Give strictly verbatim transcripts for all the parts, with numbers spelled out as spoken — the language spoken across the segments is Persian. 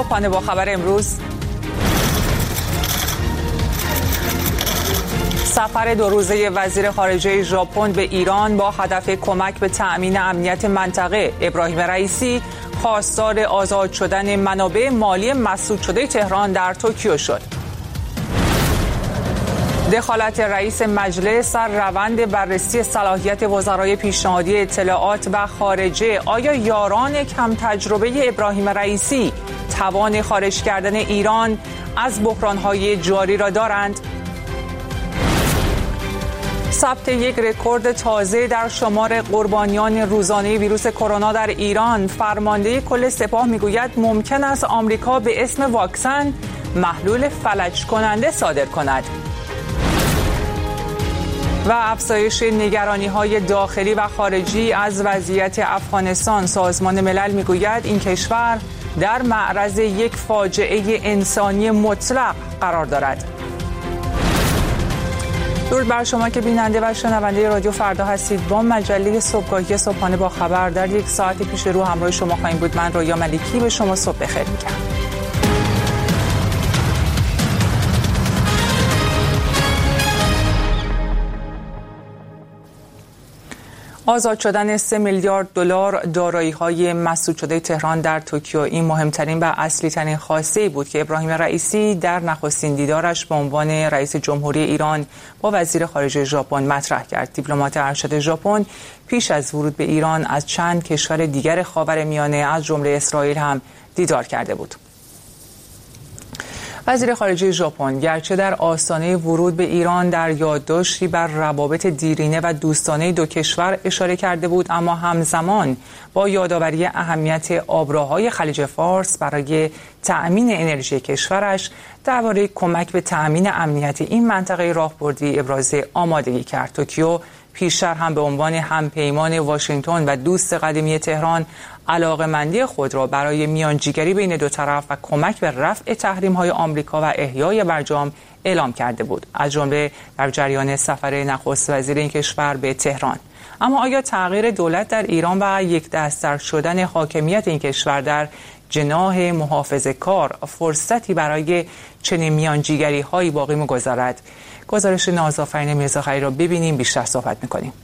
صبحانه با خبر امروز. سفر دو روزه وزیر خارجه ژاپن به ایران با هدف کمک به تأمین امنیت منطقه. ابراهیم رئیسی خواستار آزاد شدن منابع مالی مسدود شده تهران در توکیو شد. دخالت رئیس مجلس در روند بررسی صلاحیت وزرای پیشنهادی اطلاعات و خارجه. آیا یاران کم تجربه ابراهیم رئیسی توان خارج کردن ایران از بحران‌های جاری را دارند؟ ثبت یک رکورد تازه در شمار قربانیان روزانه ویروس کرونا در ایران. فرمانده کل سپاه میگوید ممکن است آمریکا به اسم واکسن محلول فلج کننده صادر کند. و افزایش نگرانی‌های داخلی و خارجی از وضعیت افغانستان. سازمان ملل میگوید این کشور در معرض یک فاجعه انسانی مطلق قرار دارد. درود بر شما که بیننده و شنونده رادیو فردا هستید. با مجله صبحگاهی صبحانه با خبر در یک ساعت پیش رو همراه شما خواهیم بود. من رویا ملیکی به شما صبح بخیر میگم. آزاد شدن سه میلیارد دلار دارایی‌های مسدود شده تهران در توکیو این مهمترین و اصلی ترین خواسته بود که ابراهیم رئیسی در نخستین دیدارش به عنوان رئیس جمهوری ایران با وزیر خارجه ژاپن مطرح کرد. دیپلمات ارشد ژاپن پیش از ورود به ایران از چند کشور دیگر خاورمیانه از جمله اسرائیل هم دیدار کرده بود. وزیر خارجه ژاپن گرچه در آستانه ورود به ایران در یادداشتی بر روابط دیرینه و دوستانه دو کشور اشاره کرده بود، اما همزمان با یادآوری اهمیت آبراهای خلیج فارس برای تأمین انرژی کشورش درباره کمک به تأمین امنیت این منطقه راهبردی ابراز آمادگی کرد. توکیو پیشتر هم به عنوان همپیمان واشنگتن و دوست قدیمی تهران علاقه‌مندی خود را برای میانجیگری بین دو طرف و کمک به رفع تحریم‌های آمریکا و احیای برجام اعلام کرده بود، از جمله در جریان سفر نخست وزیر این کشور به تهران. اما آیا تغییر دولت در ایران و یک دست‌تر شدن حاکمیت این کشور در جناح محافظه‌کار فرصتی برای چنین میانجیگری‌هایی باقی می‌گذارد؟ گزارش نازآفرین میرزاخری را ببینیم، بیشتر صحبت می‌کنیم.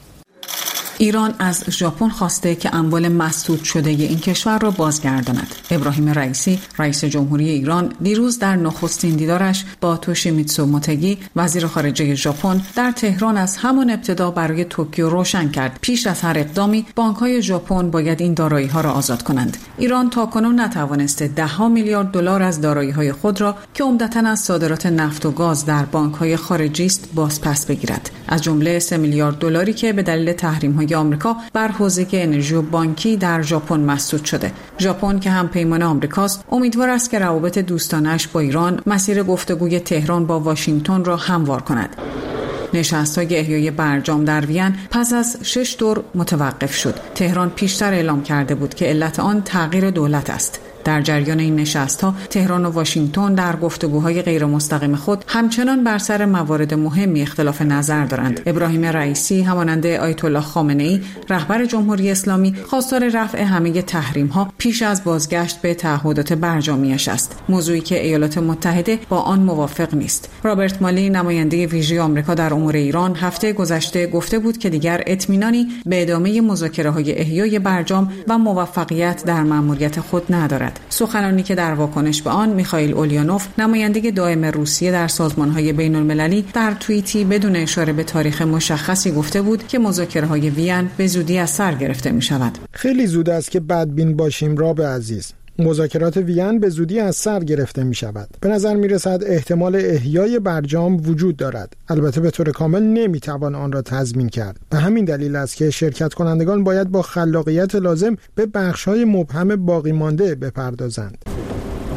ایران از ژاپن خواسته که اموال مسدود شده این کشور را بازگرداند. ابراهیم رئیسی رئیس جمهوری ایران دیروز در نخستین دیدارش با توشیمیتسو موتگی وزیر خارجه ژاپن در تهران از همان ابتدا برای توکیو روشن کرد پیش از هر اقدامی بانک‌های ژاپن باید این دارایی‌ها را آزاد کنند. ایران تاکنون نتوانسته ده ها میلیارد دلار از دارایی‌های خود را که عمدتاً از صادرات نفت و گاز در بانک‌های خارجی است بازپس بگیرد، از جمله سه میلیارد دلاری که به دلیل تحریم‌های آمریکا بر حوزه انرژی و بانکی در ژاپن مسدود شده. ژاپن که هم پیمان آمریکاست امیدوار است که روابط دوستانه‌اش با ایران مسیر گفتگوی تهران با واشنگتن را هموار کند. نشست‌های احیای برجام در وین پس از شش دور متوقف شد. تهران پیشتر اعلام کرده بود که علت آن تغییر دولت است. در جریان این نشست‌ها تهران و واشنگتن در گفتگوهای غیر مستقیم خود همچنان بر سر موارد مهمی اختلاف نظر دارند. ابراهیم رئیسی همانند آیت الله خامنه‌ای رهبر جمهوری اسلامی خواستار رفع همه تحریم‌ها پیش از بازگشت به تعهدات برجامیش است، موضوعی که ایالات متحده با آن موافق نیست. رابرت مالی نماینده ویژه آمریکا در امور ایران هفته گذشته گفته بود که دیگر اطمینانی به ادامه مذاکره‌های احیای برجام و موفقیت در مأموریت خود ندارد. سخنانی که در واکنش به آن میخائیل اولیانوف نماینده دائم روسیه در سازمان‌های بین‌المللی در توییتی بدون اشاره به تاریخ مشخصی گفته بود که مذاکره‌های وین به زودی از سر گرفته می‌شود. خیلی زود است که بدبین باشیم راب عزیز. مذاکرات وین به زودی از سر گرفته می شود. به نظر می رسد احتمال احیای برجام وجود دارد. البته به طور کامل نمی توان آن را تضمین کرد. به همین دلیل است که شرکت کنندگان باید با خلاقیت لازم به بخش‌های مبهم باقی مانده بپردازند.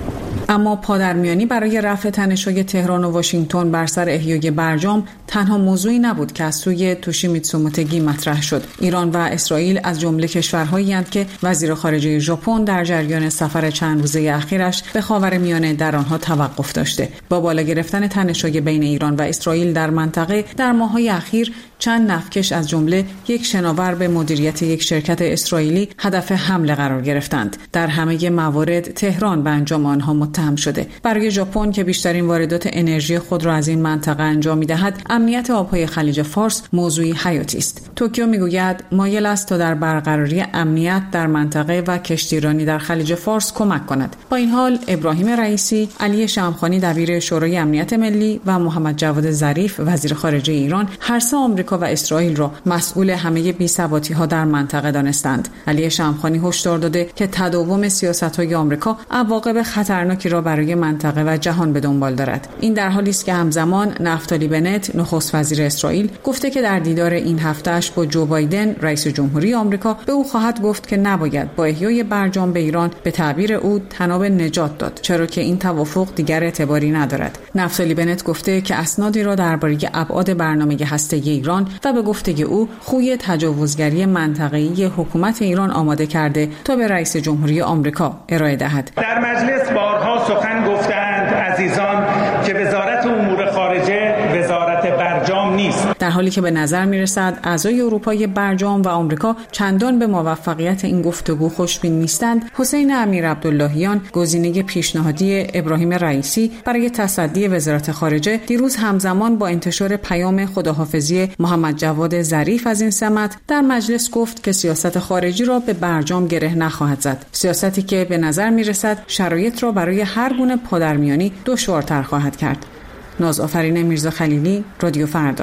اما پادرمیانی برای رفع تنش‌های تهران و واشنگتن بر سر احیای برجام تنها موضوعی نبود که از سوی توشیمیتسو موتگی مطرح شد. ایران و اسرائیل از جمله کشورهایی هستند که وزیر خارجه ژاپن در جریان سفر چند روزه اخیرش به خاورمیانه در آنها توقف داشته. با بالا گرفتن تنش‌های بین ایران و اسرائیل در منطقه در ماه‌های اخیر چند نفتکش از جمله یک شناور به مدیریت یک شرکت اسرائیلی هدف حمله قرار گرفتند. در همه موارد تهران به انجام آنها متهم شده. برای ژاپن که بیشترین واردات انرژی خود را از این منطقه انجام می‌دهد، امنیت آب‌های خلیج فارس موضوعی حیاتی است. توکیو می‌گوید مایل است تا در برقراری امنیت در منطقه و کشتیرانی در خلیج فارس کمک کند. با این حال ابراهیم رئیسی، علی شمخانی دبیر شورای امنیت ملی و محمد جواد ظریف وزیر خارجه ایران هر سه آمریکا و اسرائیل را مسئول همه بی‌ثباتی‌ها در منطقه دانستند. علی شمخانی هشدار داده که تداوم سیاست‌های آمریکا عواقب خطرناکی را برای منطقه و جهان به دنبال دارد. این در حالی است که همزمان نفتالی بنت نخست وزیر اسرائیل گفته که در دیدار این هفته‌اش با جو بایدن رئیس جمهوری آمریکا به او خواهد گفت که نباید با احیای برجام به ایران به تعبیر او تناب نجات داد، چرا که این توافق دیگر اعتباری ندارد. نفتالی بنت گفته که اسنادی را درباره ابعاد برنامه هسته‌ای ایران و به گفته او خوی تجاوزگری منطقه‌ای حکومت ایران آماده کرده تا به رئیس جمهوری آمریکا ارائه دهد. در مجلس بارها سخن گفتند عزیزان که وزارت امور خارجه وزارت برجام نیست. در حالی که به نظر می‌رسد اعضای اروپای برجام و آمریکا چندان به موفقیت این گفتگو خوشبین نیستند، حسین امیرعبداللهیان گزینه پیشنهادی ابراهیم رئیسی برای تصدی وزارت خارجه دیروز همزمان با انتشار پیام خداحافظی محمد جواد ظریف از این سمت در مجلس گفت که سیاست خارجی را به برجام گره نخواهد زد. سیاستی که به نظر می‌رسد شرایط را برای هر گونه پادرمیانی دشوارتر خواهد کرد. نازآفرین میرزا خلیلی، رادیو فردا.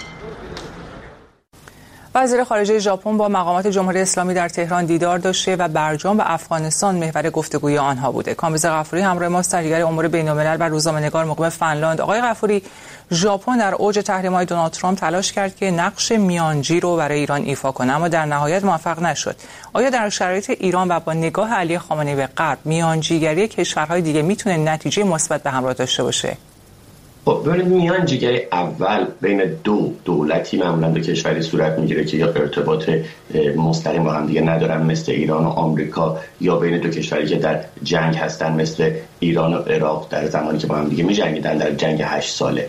وزیر خارجه ژاپن با مقامات جمهوری اسلامی در تهران دیدار داشته و برجام و افغانستان محور گفتگوی آنها بوده. کامبیز غفوری همراه ماست، تحلیلگر امور بین‌الملل و روزنامه‌نگار مقیم فنلاند. آقای غفوری، ژاپن در اوج تحریم‌های دونالد ترامپ تلاش کرد که نقش میانجی رو برای ایران ایفا کنه، اما در نهایت موفق نشد. آیا در شرایط ایران و با نگاه علی خامنه‌ای به غرب، میانجیگری کشورهای دیگه میتونه نتیجه مثبت به همراه داشته باشه؟ خب ببینید، میانجیگری اول بین دو دولتی معمولا دو کشوری صورت میگیره که یا ارتباط مستقیم با هم دیگه ندارن مثل ایران و آمریکا، یا بین دو کشوری که در جنگ هستن مثل ایران و عراق در زمانی که با هم دیگه می‌جنگیدن در جنگ هشت ساله.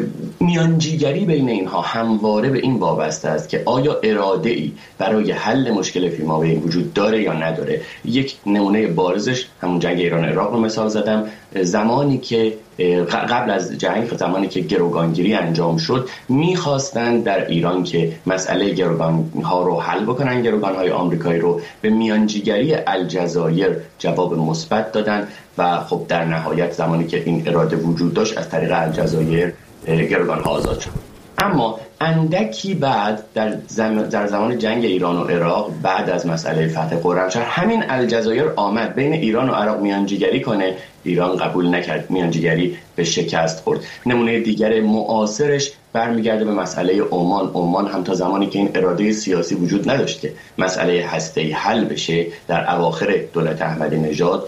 میانجیگری بین اینها همواره به این وابسته است که آیا اراده‌ای برای حل مشکل فیمابین وجود داره یا نداره. یک نمونه بارزش همون جنگ ایران و عراق رو مثال زدم. زمانی که قبل از جنگ، زمانی که گروگانگیری انجام شد، میخواستن در ایران که مسئله گروگانها رو حل بکنن، گروگانهای آمریکایی رو، به میانجیگری الجزایر جواب مثبت دادن و خب در نهایت زمانی که این اراده وجود داشت از طریق الجزایر گروگانها آزاد شد. اما اندکی بعد در, زم... در زمان جنگ ایران و عراق، بعد از مسئله فتح خرمشهر، همین الجزایر آمد بین ایران و عراق میانجیگری کنه. ایران قبول نکرد، میانجیگری به شکست خورد. نمونه دیگر معاصرش برمیگرده به مسئله عمان. عمان هم تا زمانی که این اراده سیاسی وجود نداشت که مسئله هسته‌ای حل بشه، در اواخر دولت احمدی نژاد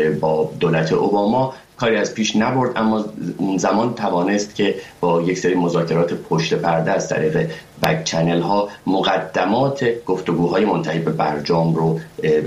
با دولت اوباما کاری از پیش نبرد، اما اون زمان توانست که با یک سری مذاکرات پشت پرده از طریق بک چنل ها مقدمات گفتگوهای منتهی به برجام رو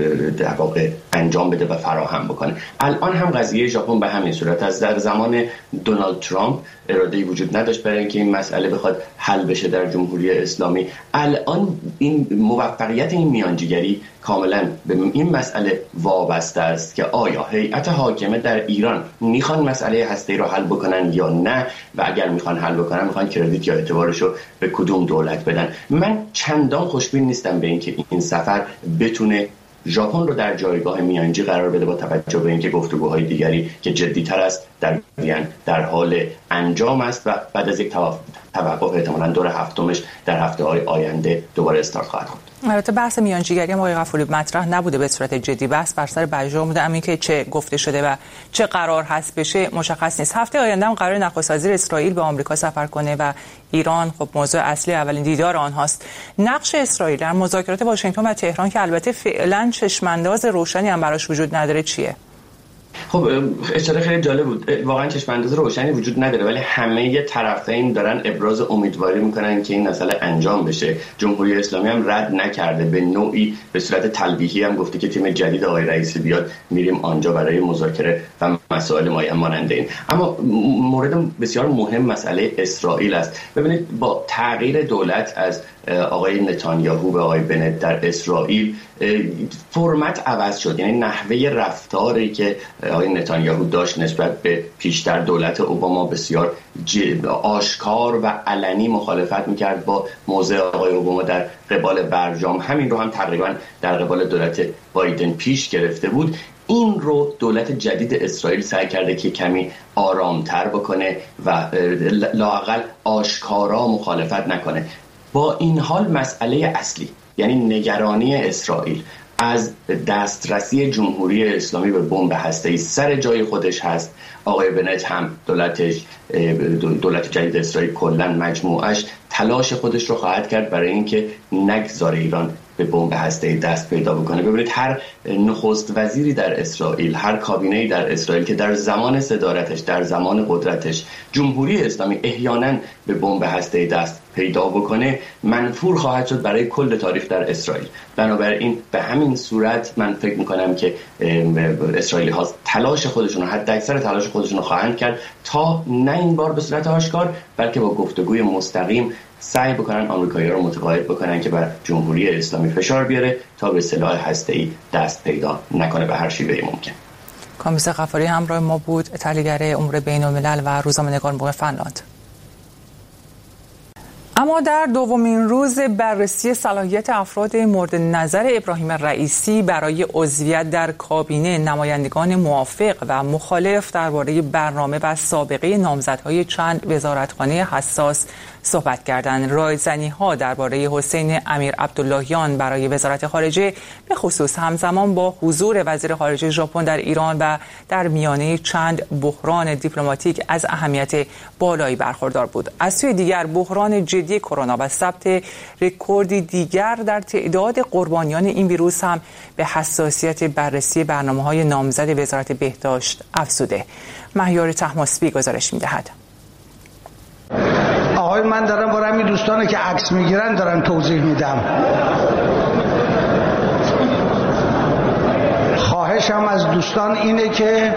در واقع انجام بده و فراهم بکنه. الان هم قضیه ژاپن به همین صورت است. در زمان دونالد ترامپ اراده‌ای وجود نداشت برای اینکه این مسئله بخواد حل بشه در جمهوری اسلامی. الان این موفقیت این میانجیگری کاملا به این مسئله وابسته است که آیا هیئت حاکمه در ایران میخوان مسئله هسته‌ای رو حل بکنن یا نه، و اگر میخوان حل بکنن میخوان کردیت یا اعتبارش رو به کدوم دولت بدن. من چندان خوشبین نیستم به اینکه این سفر بتونه ژاپن رو در جایگاه میانجی قرار بده، با توجه به اینکه گفتگوهای دیگری که جدی‌تر است در در حال انجام است و بعد از یک توقف احتمالاً دور هفتمش در هفته‌های آینده دوباره استارت خواهد شد. البته بحث میانجیگری آقای غفوری مطرح نبوده به صورت جدی، بحث بر سر برجام بوده، اما اینکه چه گفته شده و چه قرار هست بشه مشخص نیست. هفته آینده هم قرار نخست وزیر اسرائیل به آمریکا سفر کنه و ایران خب موضوع اصلی اولین دیدار آنهاست. نقش اسرائیل در مذاکرات واشنگتن و تهران که البته فعلا چشمانداز روشنی هم براش وجود نداره چیه؟ خب اشاره خیلی جالب بود. واقعا چشم‌انداز روشنی وجود نداره، ولی همه طرفین دارن ابراز امیدواری میکنن که این مسئله انجام بشه. جمهوری اسلامی هم رد نکرده، به نوعی به صورت تلویحی هم گفته که تیم جدید آقای رئیسی بیاد، میریم آنجا برای مذاکره و مسائل مانند این. اما مورد بسیار مهم مسئله اسرائیل است. ببینید با تغییر دولت از آقای نتانیاهو به آقای بنت در اسرائیل فرمت عوض شد، یعنی نحوه رفتاری که آقای نتانیاهو داشت نسبت به پیشتر دولت اوباما بسیار آشکار و علنی مخالفت میکرد با موضع آقای اوباما در قبال برجام، همین رو هم تقریبا در قبال دولت بایدن پیش گرفته بود. این رو دولت جدید اسرائیل سعی کرده که کمی آرامتر بکنه و لااقل آشکارا مخالفت نکنه. با این حال مسئله اصلی، یعنی نگرانی اسرائیل از دسترسی جمهوری اسلامی به بمب هسته‌ای سر جای خودش هست. آقای بنت هم دولتش دولت جدید اسرائیل کلاً مجموعش تلاش خودش رو خواهد کرد برای اینکه نگذاره ایران به بمب هسته‌ای دست پیدا بکنه. ببینید هر نخست وزیری در اسرائیل، هر کابینه‌ای در اسرائیل که در زمان صدارتش، در زمان قدرتش جمهوری اسلامی احیانا به بمب هسته‌ای دست پیدا بکنه، منفور خواهد شد برای کل تاریخ در اسرائیل. بنابراین به همین صورت من فکر میکنم که اسرائیلی ها تلاش خودشون، حتی اکثر تلاش خودشون رو خواهند کرد تا نه این بار به صورت آشکار بلکه با گفتگوی مستقیم سعی بکنن آمریکایی‌ها رو متقاعد بکنن که بر جمهوری اسلامی فشار بیاره تا به سلاح هسته‌ای دست پیدا نکنه به هر شیوهی ممکن. کامیز غفاری همراه ما بود، تحلیلگر امور بین‌الملل و روزنامه‌نگار مقیم فنلاند. اما در دومین روز بررسی صلاحیت افراد مورد نظر ابراهیم رئیسی برای عضویت در کابینه، نمایندگان موافق و مخالف درباره برنامه و سابقه نامزدهای چند وزارتخانه حساس صحبت کردند. رایزنی‌ها درباره حسین امیر عبداللهیان برای وزارت خارجه به خصوص همزمان با حضور وزیر خارجه ژاپن در ایران و در میانه چند بحران دیپلماتیک از اهمیت بالایی برخوردار بود. از سوی دیگر بحران جدی کرونا و ثبت رکوردی دیگر در تعداد قربانیان این ویروس هم به حساسیت بررسی برنامه‌های نامزد وزارت بهداشت افزوده. مهیار طهماسبی گزارش می‌دهد. آقای من دارم برای همین دوستانی که عکس میگیرن دارم توضیح میدم. خواهشم از دوستان اینه که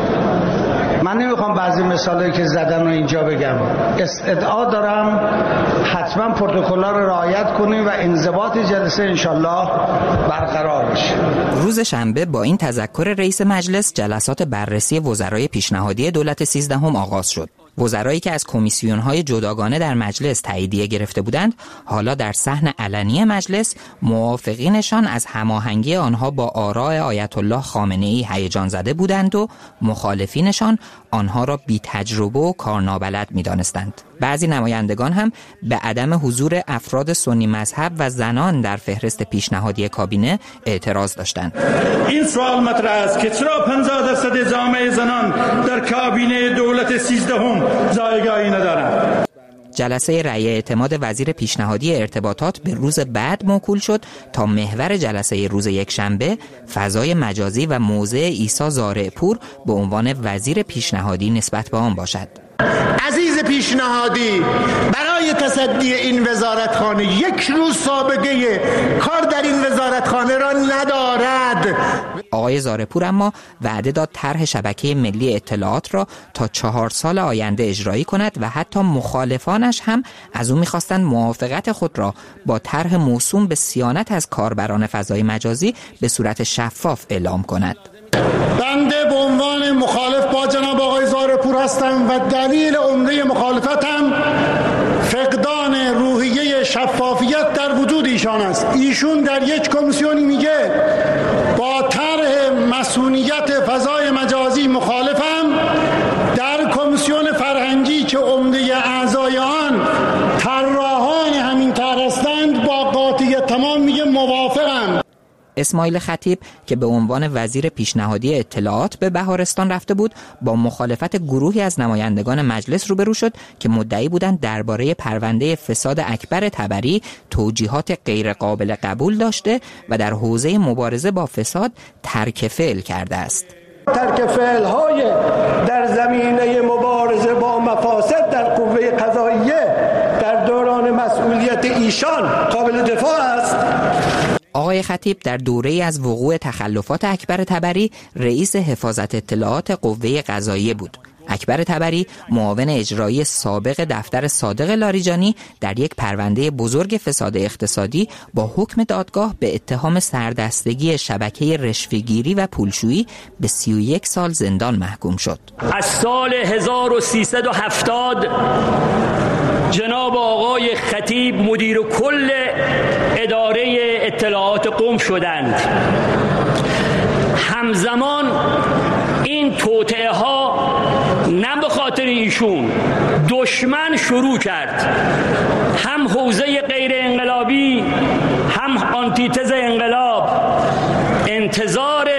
من نمیخوام بعضی مثالایی که زدن رو اینجا بگم، استدعا دارم حتما پروتکل‌ها رو رعایت کنیم و انضباط جلسه انشالله برقرار بشه. روز شنبه با این تذکر رئیس مجلس جلسات بررسی وزرای پیشنهادی دولت سیزدهم آغاز شد. وزرایی که از کمیسیون‌های جداگانه در مجلس تاییدیه گرفته بودند، حالا در صحن علنی مجلس موافقینشان از هماهنگی آنها با آراء آیت الله خامنه‌ای هیجان زده بودند و مخالفینشان آنها را بی تجربه و کارنابلد می‌دانستند. بعضی نمایندگان هم به عدم حضور افراد سنی مذهب و زنان در فهرست پیشنهادی کابینه اعتراض داشتند. این سوال مطرح است که چرا پنجاه درصد جامعه زنان در کابینه دولت سیزدهم جایگاهی ندارند؟ جلسه رأی اعتماد وزیر پیشنهادی ارتباطات به روز بعد موکول شد تا محور جلسه روز یکشنبه فضای مجازی و موضع عیسی زارعپور به عنوان وزیر پیشنهادی نسبت به آن باشد. عزیز پیشنهادی، برای تصدی این وزارتخانه یک روز سابقه کار در این وزارتخانه را ندارد. آقای زارعپور اما وعده داد طرح شبکه ملی اطلاعات را تا چهار سال آینده اجرایی کند و حتی مخالفانش هم از او می‌خواستند موافقت خود را با طرح موسوم به صیانت از کاربران فضای مجازی به صورت شفاف اعلام کند. بنده به عنوان مخالف با جناب آقای زارعپور هستم و دلیل عمده مخالفتم فقدان روحیه شفافیت در وجود ایشان است. ایشون در یک کمیسیونی میگه با طرح مسئولیت فضای مجازی مخالفم، در کمیسیون فرهنگی که عمده اعضای آن طراحان همین طرح هستند با قاطعیت تمام میگه موافقم. اسماعیل خطیب که به عنوان وزیر پیشنهادی اطلاعات به بهارستان رفته بود، با مخالفت گروهی از نمایندگان مجلس روبرو شد که مدعی بودند درباره پرونده فساد اکبر طبری توجیهات غیر قابل قبول داشته و در حوزه مبارزه با فساد ترک فعل کرده است. ترک فعل‌های در زمینه مبارزه با مفاسد در قوه قضاییه در دوران مسئولیت ایشان قابل دفاع است. آقای خطیب در دوره‌ای از وقوع تخلفات اکبر طبری رئیس حفاظت اطلاعات قوه قضاییه بود. اکبر طبری معاون اجرایی سابق دفتر صادق لاریجانی در یک پرونده بزرگ فساد اقتصادی با حکم دادگاه به اتهام سردستگی شبکه رشوه‌گیری و پولشویی به سی و یک سال زندان محکوم شد. از سال هزار و سیصد و هفتاد جناب آقای خطیب مدیر کل اداره اطلاعات قم شدند. همزمان این توطئه ها نه به خاطر ایشون دشمن شروع کرد، هم حوزه غیر انقلابی هم آنتیتز انقلاب. انتظار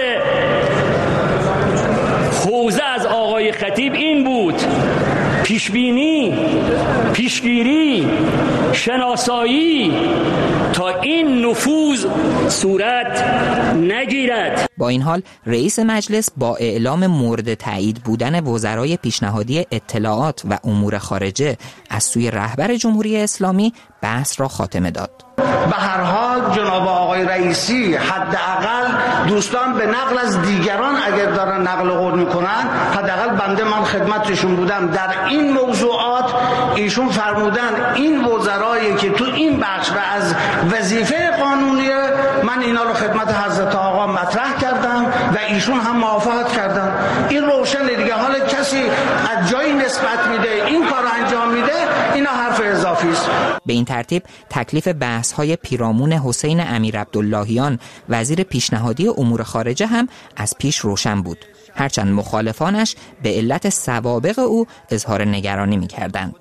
حوزه از آقای خطیب این بود پیشبینی، پیشگیری، شناسایی تا این نفوذ صورت نگیرد. با این حال رئیس مجلس با اعلام مورد تایید بودن وزرای پیشنهادی اطلاعات و امور خارجه از سوی رهبر جمهوری اسلامی بحث را خاتمه داد. به هر حال جناب آقای رئیسی حداقل دوستان به نقل از دیگران اگر دارن نقل قول میکنن، حداقل بنده من خدمتشون بودم در این موضوعات، ایشون فرمودن این وزرایی که تو این بخش و از وظیفه قانونیه، من اینا رو خدمت حضرت آقا مطرح کردم و ایشون هم موافقت کردن. این روشن دیگه. حالا کسی از جایی نسبت میده این کار انجام میده، اینا حرف اضافی است. به این ترتیب تکلیف بحث های پیرامون حسین امیر عبداللهیان وزیر پیشنهادی امور خارجه هم از پیش روشن بود، هرچند مخالفانش به علت سوابق او اظهار نگرانی می‌کردند.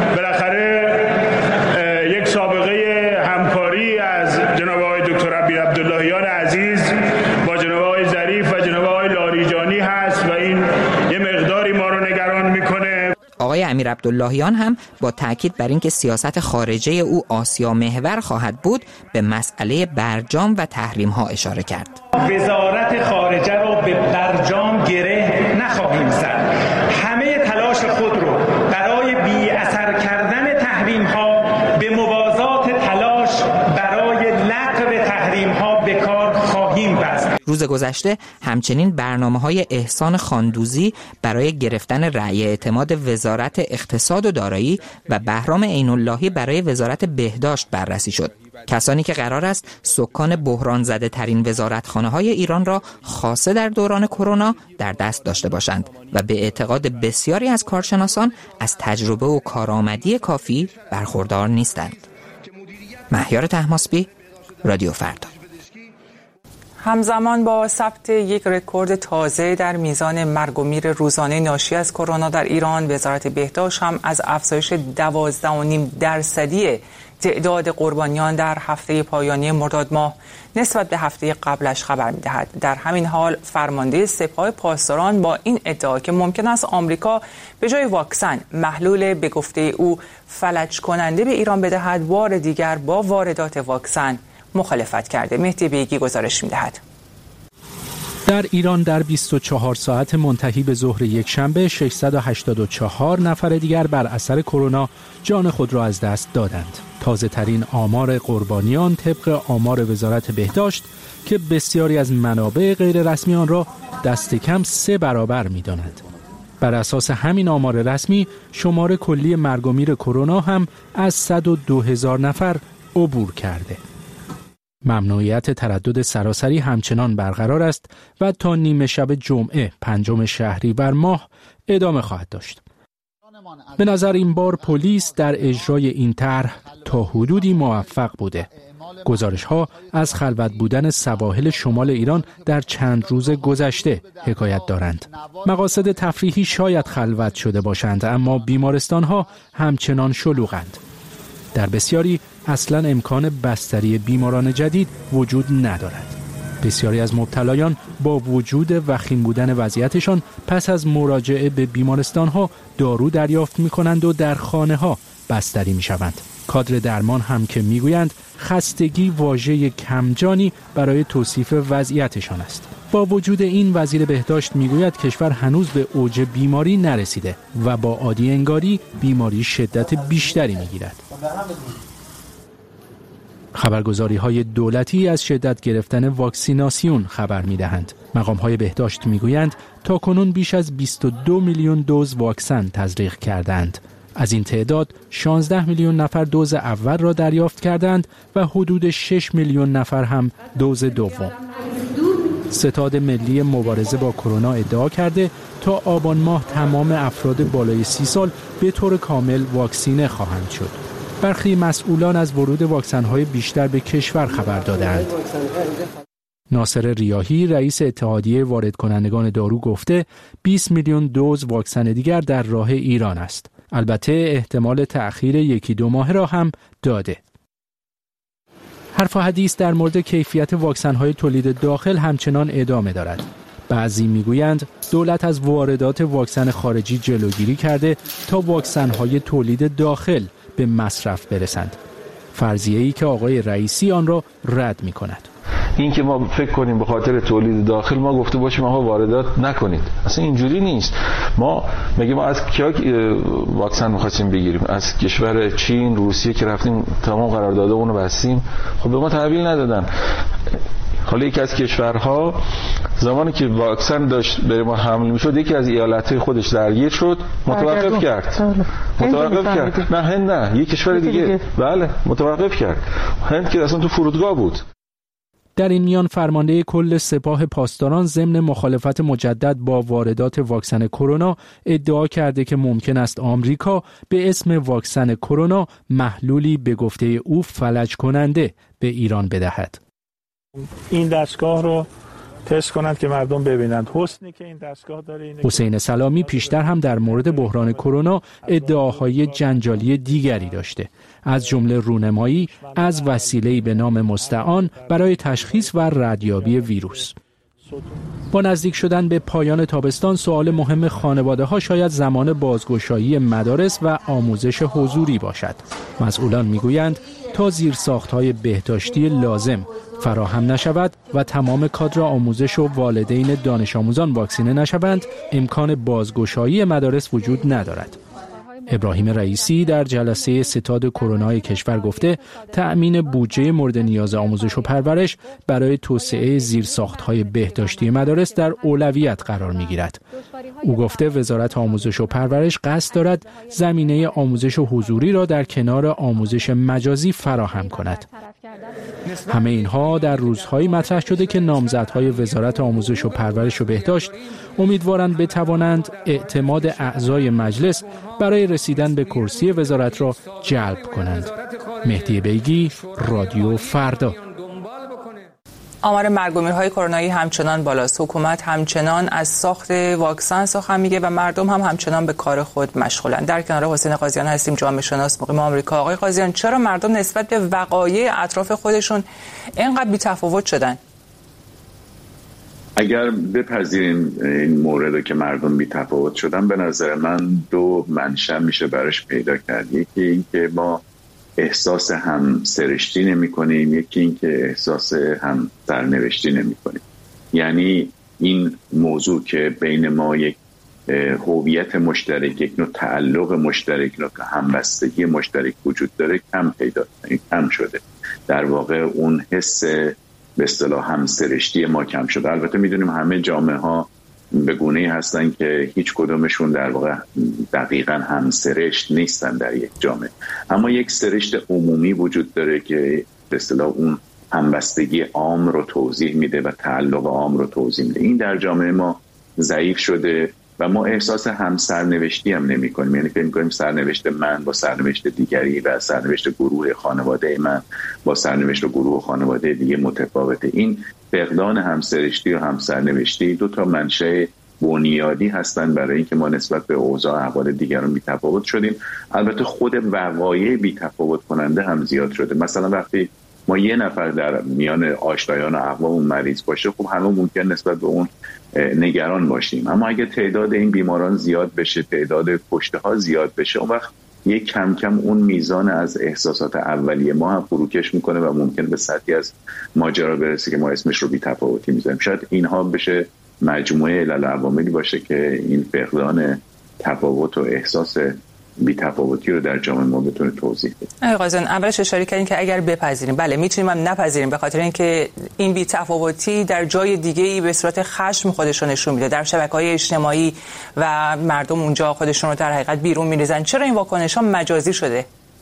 بالاخره یک سابقه همکاری از جناب آقای دکتر امیر عبداللهیان عزیز با جناب آقای ظریف و جناب آقای لاریجانی هست و این یه مقداری ما رو نگران میکنه. آقای امیر عبداللهیان هم با تاکید بر اینکه سیاست خارجه او آسیا محور خواهد بود به مسئله برجام و تحریم ها اشاره کرد. وزارت خارجه رو به برجام گره نخواهیم زد. همه تلاش خود رو برای بی اثر کردن تحریم ها به موازات تلاش برای لغو تحریم ها به کار خواهیم بست. روز گذشته همچنین برنامه‌های احسان خاندوزی برای گرفتن رأی اعتماد وزارت اقتصاد و دارایی و بهرام عین‌اللهی برای وزارت بهداشت بررسی شد. کسانی که قرار است سکان بحران زده ترین وزارتخانه‌های ایران را خاصه در دوران کرونا در دست داشته باشند و به اعتقاد بسیاری از کارشناسان از تجربه و کارآمدی کافی برخوردار نیستند. مهیار طهماسبی، رادیو فردا. همزمان با ثبت یک رکورد تازه در میزان مرگ و میر روزانه ناشی از کرونا در ایران، وزارت بهداشت هم از افزایش دوازده و نیم درصدی تعداد قربانیان در هفته پایانی مرداد ماه نسبت به هفته قبلش خبر می‌دهد. در همین حال فرمانده سپاه پاسداران با این ادعا که ممکن است آمریکا به جای واکسن محلول به گفته او فلج کننده به ایران بدهد، بار دیگر با واردات واکسن مخالفت کرده. مهدی بیگی گزارش می‌دهد. در ایران در بیست و چهار ساعت منتهی به ظهر یک شنبه ششصد و هشتاد و چهار نفر دیگر بر اثر کرونا جان خود را از دست دادند. تازه ترین آمار قربانیان طبق آمار وزارت بهداشت که بسیاری از منابع غیر رسمی آن را دست کم سه برابر می دانند. بر اساس همین آمار رسمی شمار کلی مرگ و میر کرونا هم از صد و دو هزار نفر عبور کرده. ممنوعیت تردد سراسری همچنان برقرار است و تا نیمه شب جمعه پنجم شهریور ماه ادامه خواهد داشت. به نظر این بار پلیس در اجرای این طرح تا حدودی موفق بوده. گزارش‌ها از خلوت بودن سواحل شمال ایران در چند روز گذشته حکایت دارند. مقاصد تفریحی شاید خلوت شده باشند، اما بیمارستان‌ها همچنان شلوغند. در بسیاری اصلا امکان بستری بیماران جدید وجود ندارد. بسیاری از مبتلایان با وجود وخیم بودن وضعیتشان پس از مراجعه به بیمارستان‌ها دارو دریافت می‌کنند و در خانه‌ها بستری می‌شوند. کادر درمان هم که می‌گویند خستگی واژه کمجانی برای توصیف وضعیتشان است. با وجود این وزیر بهداشت میگوید کشور هنوز به اوج بیماری نرسیده و با عادی انگاری بیماری شدت بیشتری میگیرد. خبرگزاری های دولتی از شدت گرفتن واکسیناسیون خبر می دهند. مقام های بهداشت می گویند تا کنون بیش از بیست و دو میلیون دوز واکسن تزریق کردند. از این تعداد شانزده میلیون نفر دوز اول را دریافت کردند و حدود شش میلیون نفر هم دوز دوم. ستاد ملی مبارزه با کرونا ادعا کرده تا آبان ماه تمام افراد بالای سی سال به طور کامل واکسینه خواهند شد. برخی مسئولان از ورود واکسن‌های بیشتر به کشور خبر دادند. ناصر ریاحی رئیس اتحادیه وارد کنندگان دارو گفته بیست میلیون دوز واکسن دیگر در راه ایران است. البته احتمال تأخیر یکی دو ماه را هم داده. حرف و حدیث در مورد کیفیت واکسن‌های تولید داخل همچنان ادامه دارد. بعضی میگویند دولت از واردات واکسن خارجی جلوگیری کرده تا واکسن‌های تولید داخل به مصرف برسند. فرضیه‌ای که آقای رئیسی آن را رد می‌کند. این که ما فکر کنیم به خاطر تولید داخل ما گفته باشیم آقا واردات نکنید، اصلا اینجوری نیست. ما مگه ما از کیا واکسن می‌خواستیم بگیریم؟ از کشور چین، روسیه که رفتیم تمام قراردادمون رو بستیم، خب به ما تحویل ندادن. حالا یکی از کشورها زمانی که واکسن داشت برای ما حمل میشد یکی از ایالت‌های خودش درگیر شد، متوقف کرد. متوقف کرد. نه هند نه، یک کشور دیگه. بله، متوقف کرد. هند که اصلا تو فرودگاه بود. در این میان فرمانده کل سپاه پاسداران ضمن مخالفت مجدد با واردات واکسن کرونا ادعا کرده که ممکن است آمریکا به اسم واکسن کرونا محلولی به گفته او فلج کننده به ایران بدهد. این دستگاه رو تست کنند که مردم ببینند. حسنی که این دستگاه داره اینه. حسین سلامی پیشتر هم در مورد بحران کرونا ادعاهای جنجالی دیگری داشته، از جمله رونمایی از وسیله‌ای به نام مستعان برای تشخیص و ردیابی ویروس. با نزدیک شدن به پایان تابستان سوال مهم خانواده‌ها شاید زمان بازگشایی مدارس و آموزش حضوری باشد. مسئولان میگویند تا زیرساخت‌های بهداشتی لازم فراهم نشود و تمام کادر آموزش و والدین دانش آموزان واکسینه نشوند، امکان بازگشایی مدارس وجود ندارد. ابراهیم رئیسی در جلسه ستاد کرونای کشور گفته تأمین بودجه مورد نیاز آموزش و پرورش برای توسعه زیرساخت‌های بهداشتی مدارس در اولویت قرار می‌گیرد. او گفته وزارت آموزش و پرورش قصد دارد زمینه آموزش حضوری را در کنار آموزش مجازی فراهم کند. همه اینها در روزهایی مطرح شده که نامزدهای وزارت آموزش و پرورش و بهداشت امیدوارند بتوانند اعتماد اعضای مجلس برای رسیدن به کرسی وزارت را جلب کنند. مهدی بیگی، رادیو فردا. آمار مرگ و میرهای کرونایی همچنان بالاست. حکومت همچنان از ساخت واکسن سخن میگه و مردم هم همچنان به کار خود مشغولند. در کنار حسین قاضیان هستیم، جامعه شناس مقیم آمریکا. آقای قاضیان، چرا مردم نسبت به وقایع اطراف خودشون اینقدر بی‌تفاوت شدن؟ اگر بپذیریم این مورد که مردم بی‌تفاوت شدن، به نظر من دو منشأ میشه براش پیدا کرد. یکی این که ما احساس هم سرشتی نمی کنیم، یکی این که احساس هم سرنوشتی نمی کنیم. یعنی این موضوع که بین ما یک هویت مشترک، یک نوع تعلق مشترک، نوع همبستگی مشترک وجود داره کم پیدا کم شده. در واقع اون حس به اصطلاح همسرشتی ما کم شده. البته میدونیم همه جامعه ها به گونه‌ای هستن که هیچ کدومشون در واقع دقیقاً همسرشت نیستن در یک جامعه، اما یک سرشت عمومی وجود داره که به اصطلاح اون همبستگی عام رو توضیح میده و تعلق عام رو توضیح میده. این در جامعه ما ضعیف شده و ما احساس همسرنوشتی هم نمی کنیم. یعنی فکر می‌کنیم سرنوشت من با سرنوشت دیگری و سرنوشت گروه خانواده من با سرنوشت گروه خانواده دیگه متفاوته. این فقدان همسرشتی و همسرنوشتی دو تا منشأ بنیادی هستن برای اینکه ما نسبت به اوضاع احوال دیگران بی‌تفاوت شدیم. البته خود وقایع بی‌تفاوت کننده هم زیاد شده. مثلا وقتی ما یه نفر در میان آشنایان و اقوام مریض باشه، خب همه ممکن نسبت به اون نگران باشیم، اما اگه تعداد این بیماران زیاد بشه، تعداد کشته ها زیاد بشه، اون وقت یک کم کم اون میزان از احساسات اولیه ما هم فروکش میکنه و ممکن به سطحی از ماجرا برسه که ما اسمش رو بی‌تفاوتی میذاریم. شاید اینها بشه مجموعه علل و عواملی باشه که این فقدان تفاوت و احساس بی‌تفاوتی رو در جامعه ما بتونه توضیح بده. آقای قاضیان، اولش اشاره کردین که اگر بپذیریم، بله میتونیم هم نپذیریم، به خاطر اینکه این بی‌تفاوتی در جای دیگه‌ای به صورت خشم خودش رو نشون میده، در شبکه‌های اجتماعی و مردم اونجا خودشون رو در حقیقت بیرون میریزن. چرا این واکنش‌ها مجازی شده؟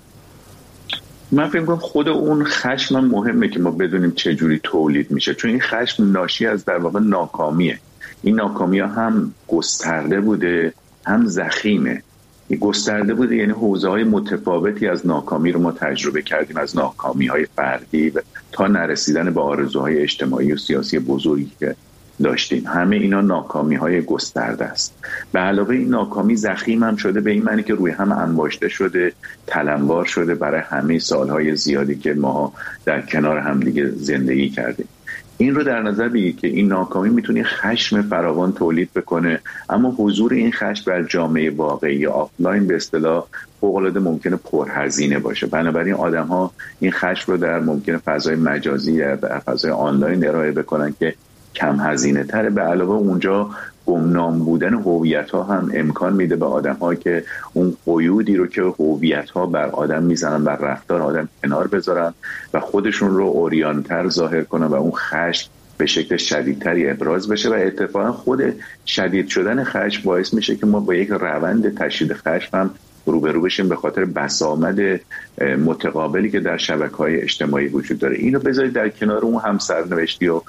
من فکر می‌کنم خود اون خشم مهمه که ما بدونیم چه جوری تولید میشه، چون این خشم ناشی از در واقع ناکامیه. این ناکامی‌ها هم گسترده بوده هم ضخیمه. این گسترده بوده یعنی حوزه‌های متفاوتی از ناکامی رو ما تجربه کردیم، از ناکامی‌های فردی تا نرسیدن به آرزوهای اجتماعی و سیاسی بزرگی که داشتیم. همه اینا ناکامی‌های گسترده است. به علاوه این ناکامی ضخیم هم شده، به این معنی که روی هم انباشته شده، تلمبار شده برای همه سالهای زیادی که ما در کنار هم دیگه زندگی کردیم. این رو در نظر بگیرید که این ناکامی میتونه خشم فراوان تولید بکنه، اما حضور این خشم در جامعه واقعی یا آفلاین به اصطلاح فوق‌العاده ممکنه پرهزینه باشه. بنابراین آدم‌ها این خشم رو در ممکنه فضای مجازی یا در فضای آنلاین ارائه بکنن که کم هزینه تره. به علاوه اونجا گمنام بودن هویت‌ها هم امکان میده به آدم‌ها که اون قیودی رو که هویت‌ها بر آدم میزنن، بر رفتار آدم کنار بذارن و خودشون رو عریان‌تر ظاهر کنن و اون خشم به شکل شدیدتری ابراز بشه و اتفاقا خود شدید شدن خشم باعث میشه که ما با یک روند تشدید خشم هم روبرو بشیم به خاطر بسامد متقابلی که در شبکه‌های اجتماعی وجود داره. اینو بذارید در کنار اون همسرنوشتی و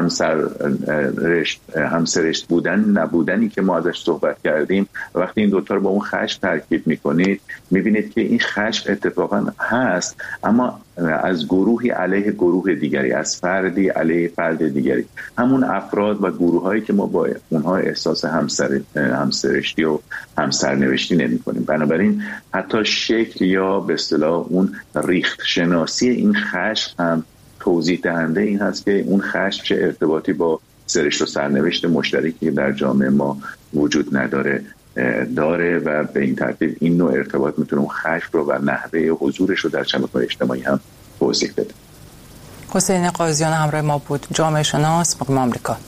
همسرشت همسرشت بودن نبودنی که ما ازش صحبت کردیم. وقتی این دوتا رو با اون خشم ترکیب میکنید میبینید که این خشم اتفاقا هست، اما از گروهی علیه گروه دیگری، از فردی علیه فرد دیگری، همون افراد و گروهایی که ما با اونها احساس همسر همسرشتی و همسرنوشتی نمی‌کنیم. بنابراین حتی شکل یا به اصطلاح اون ریخت شناسی این خشم هم توضیح دهنده این هست که اون خشم چه ارتباطی با سرشت و سرنوشت مشترکی در جامعه ما وجود نداره داره و به این ترتیب این نوع ارتباط میتونه اون خشم رو و نحوه حضورش رو در شبکه‌های اجتماعی هم توضیح بده. حسین قاضیان همراه ما بود، جامعه شناس مقیم آمریکا.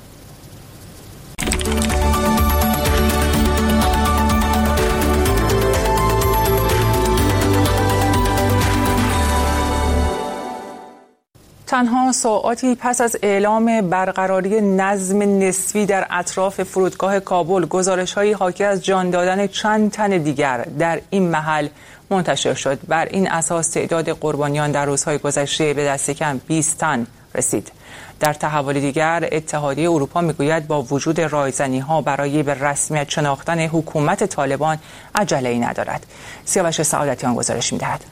تنها ساعاتی پس از اعلام برقراری نظم نسبی در اطراف فرودگاه کابل، گزارش‌هایی حاکی از جان دادن چند تن دیگر در این محل منتشر شد. بر این اساس تعداد قربانیان در روزهای گذشته به دست کم بیست تن رسید. در تحول دیگر، اتحادیه اروپا میگوید با وجود رایزنی‌ها برای به رسمیت شناختن حکومت طالبان عجله‌ای ندارد. سیاوش سعادتیان گزارش می‌دهد.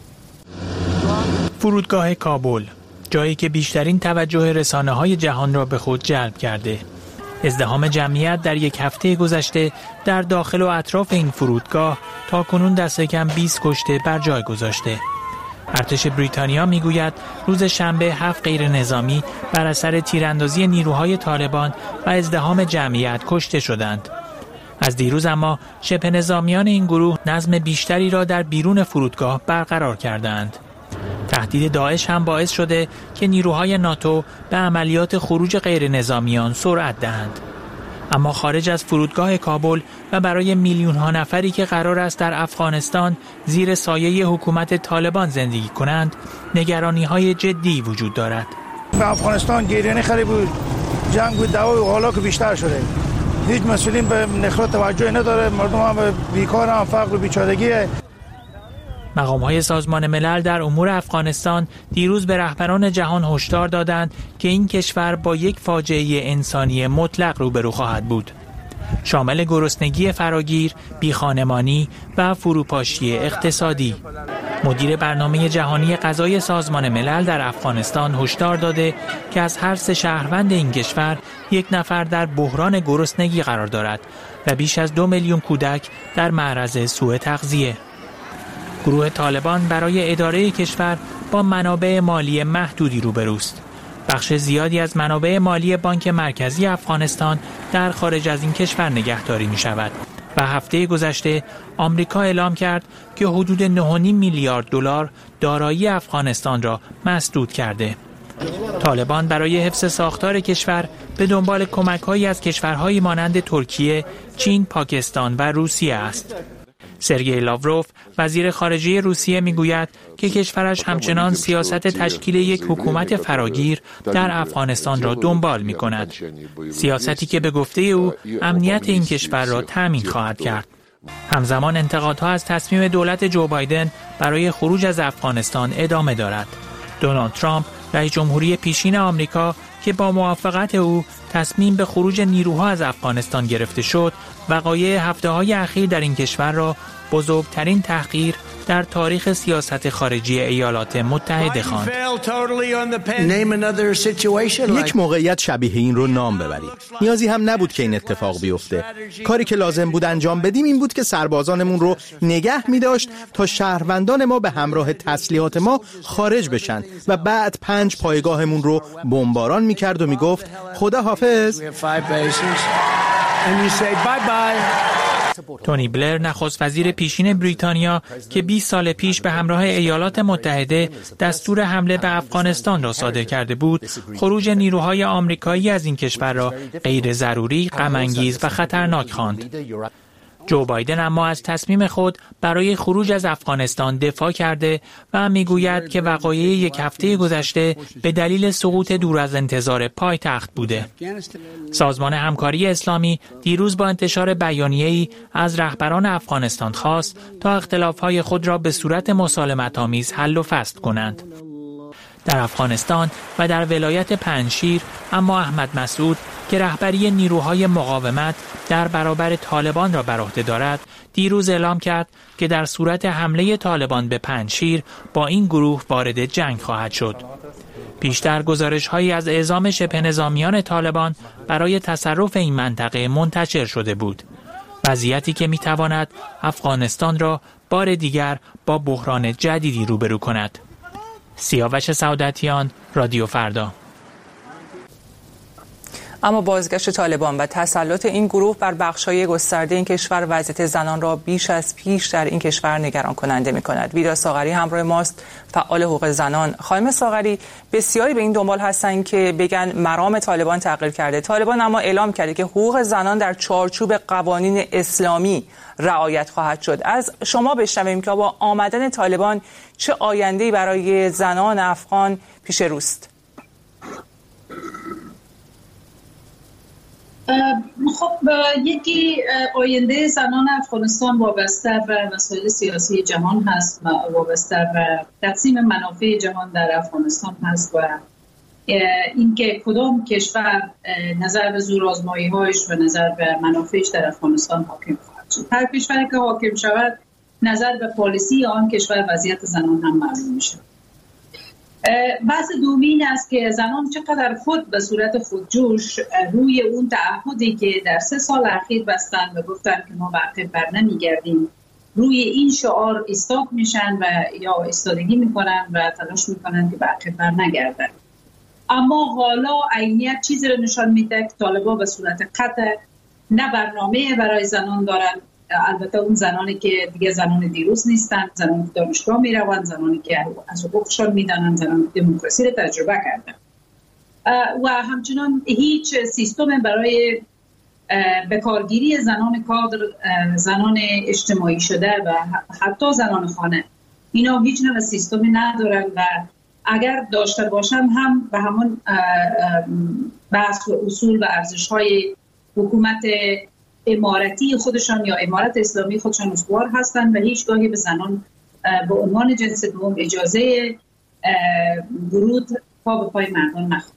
فرودگاه کابل، جایی که بیشترین توجه رسانه‌های جهان را به خود جلب کرده. ازدحام جمعیت در یک هفته گذشته در داخل و اطراف این فرودگاه تا کنون دست کم بیست کشته بر جای گذاشته. ارتش بریتانیا میگوید روز شنبه هفت غیر نظامی بر اثر تیراندازی نیروهای طالبان و ازدحام جمعیت کشته شدند. از دیروز اما شبه نظامیان این گروه نظم بیشتری را در بیرون فرودگاه برقرار کردند. تهدید داعش هم باعث شده که نیروهای ناتو به عملیات خروج غیر نظامیان سرعت دهند. اما خارج از فرودگاه کابل و برای میلیون ها نفری که قرار است در افغانستان زیر سایه حکومت طالبان زندگی کنند، نگرانی های جدی وجود دارد. به افغانستان گریانی خیلی بود، جنگ و دعوا و حالا که بیشتر شده. هیچ مسئولین به نخرات توجه نداره، مردم هم بیکار هم، فقر و بیچارگیه. مقام‌های سازمان ملل در امور افغانستان دیروز به رهبران جهان هشدار دادند که این کشور با یک فاجعه انسانی مطلق روبرو خواهد بود، شامل گرسنگی فراگیر، بیخانمانی و فروپاشی اقتصادی. مدیر برنامه جهانی غذای سازمان ملل در افغانستان هشدار داده که از هر سه شهروند این کشور یک نفر در بحران گرسنگی قرار دارد و بیش از دو میلیون کودک در معرض سوء تغذیه. گروه طالبان برای اداره کشور با منابع مالی محدودی روبروست. بخش زیادی از منابع مالی بانک مرکزی افغانستان در خارج از این کشور نگهداری می شود و هفته گذشته آمریکا اعلام کرد که حدود نه و نیم میلیارد دلار دارایی افغانستان را مسدود کرده. طالبان برای حفظ ساختار کشور به دنبال کمک‌هایی از کشورهایی مانند ترکیه، چین، پاکستان و روسیه است. سرگئی لاوروف وزیر خارجه روسیه میگوید که کشورش همچنان سیاست تشکیل یک حکومت فراگیر در افغانستان را دنبال می کند. سیاستی که به گفته او امنیت این کشور را تامین خواهد کرد. همزمان انتقادها از تصمیم دولت جو بایدن برای خروج از افغانستان ادامه دارد. دونالد ترامپ رئیس جمهوری پیشین آمریکا که با موافقت او تصمیم به خروج نیروها از افغانستان گرفته شد، وقایع هفته‌های اخیر در این کشور را بزرگترین تحقیر در تاریخ سیاست خارجی ایالات متحده خواند. یک موقعیت شبیه این رو نام ببرید. نیازی هم نبود که این اتفاق بیفته. کاری که لازم بود انجام بدیم این بود که سربازانمون رو نگه می داشت تا شهروندان ما به همراه تسلیحات ما خارج بشن و بعد پنج پایگاهمون رو بمباران می کرد و می گفت خدا حافظ. تونی بلر نخست وزیر پیشین بریتانیا که بیست سال پیش به همراه ایالات متحده دستور حمله به افغانستان را صادر کرده بود، خروج نیروهای آمریکایی از این کشور را غیر ضروری، غم‌انگیز و خطرناک خواند. جو بایدن اما از تصمیم خود برای خروج از افغانستان دفاع کرده و میگوید که وقایع یک هفته گذشته به دلیل سقوط دور از انتظار پایتخت بوده. سازمان همکاری اسلامی دیروز با انتشار بیانیه‌ای از رهبران افغانستان خواست تا اختلاف‌های خود را به صورت مسالمت‌آمیز حل و فصل کنند. در افغانستان و در ولایت پنجشیر اما احمد مسعود که رهبری نیروهای مقاومت در برابر طالبان را بر عهده دارد، دیروز اعلام کرد که در صورت حمله طالبان به پنجشیر با این گروه وارد جنگ خواهد شد. پیشتر گزارش‌هایی از اعزام شبه نظامیان طالبان برای تصرف این منطقه منتشر شده بود. وضعیتی که می‌تواند افغانستان را بار دیگر با بحران جدیدی روبرو کند. سیاوش سعادتیان، رادیو فردا. اما بازگشت طالبان و تسلط این گروه بر بخش‌های گسترده این کشور وضعیت زنان را بیش از پیش در این کشور نگران کننده می‌کند. ویدا ساغری همراه ماست، فعال حقوق زنان. خانم ساغری، بسیاری به این دنبال هستند که بگن مرام طالبان تغییر کرده. طالبان اما اعلام کرده که حقوق زنان در چارچوب قوانین اسلامی رعایت خواهد شد. از شما بشنویم که با آمدن طالبان چه آینده‌ای برای زنان افغان پیش روست؟ خب یکی آینده زنان افغانستان وابسته به مسائل سیاسی جهان هست، وابسته به تقسیم منافع جهان در افغانستان هست و اینکه کدام کشور نظر به زورآزمایی‌هایش و نظر به منافعش در افغانستان حاکم خواهد شد. هر کشوری که حاکم شود نظر به پالیسی آن کشور وضعیت زنان هم معلوم میشه. بحث دومی این است که زنان چقدر خود به صورت خودجوش روی اون تعهدی که در سه سال اخیر بستن و گفتن که ما به عقب بر نمیگردیم، روی این شعار ایستاد میشن و یا ایستادگی میکنن و تلاش میکنن که به عقب بر نگردن. اما حالا عینیت چیزی رو نشان میده که طالبان به صورت قطع نه برنامه برای زنان دارن. البته اون زنانی که دیگه زنان دیروز نیستن، زنانی که دانشگاه میروند، زنانی که از حقوقشان میدانند، زنانی که دموکراسی رو تجربه کردن و همچنان هیچ سیستم برای بکارگیری زنان کادر، زنان اجتماعی شده و حتی زنان خانه، اینا هیچ نوع سیستمی ندارن و اگر داشته باشن هم به همون بحث و اصول و ارزش‌های حکومت امارتی خودشان یا امارت اسلامی خودشان استوار هستند و هیچگاهی به زنان به عنوان جنس دوم اجازه ورود پا به پای مردان نخواهند.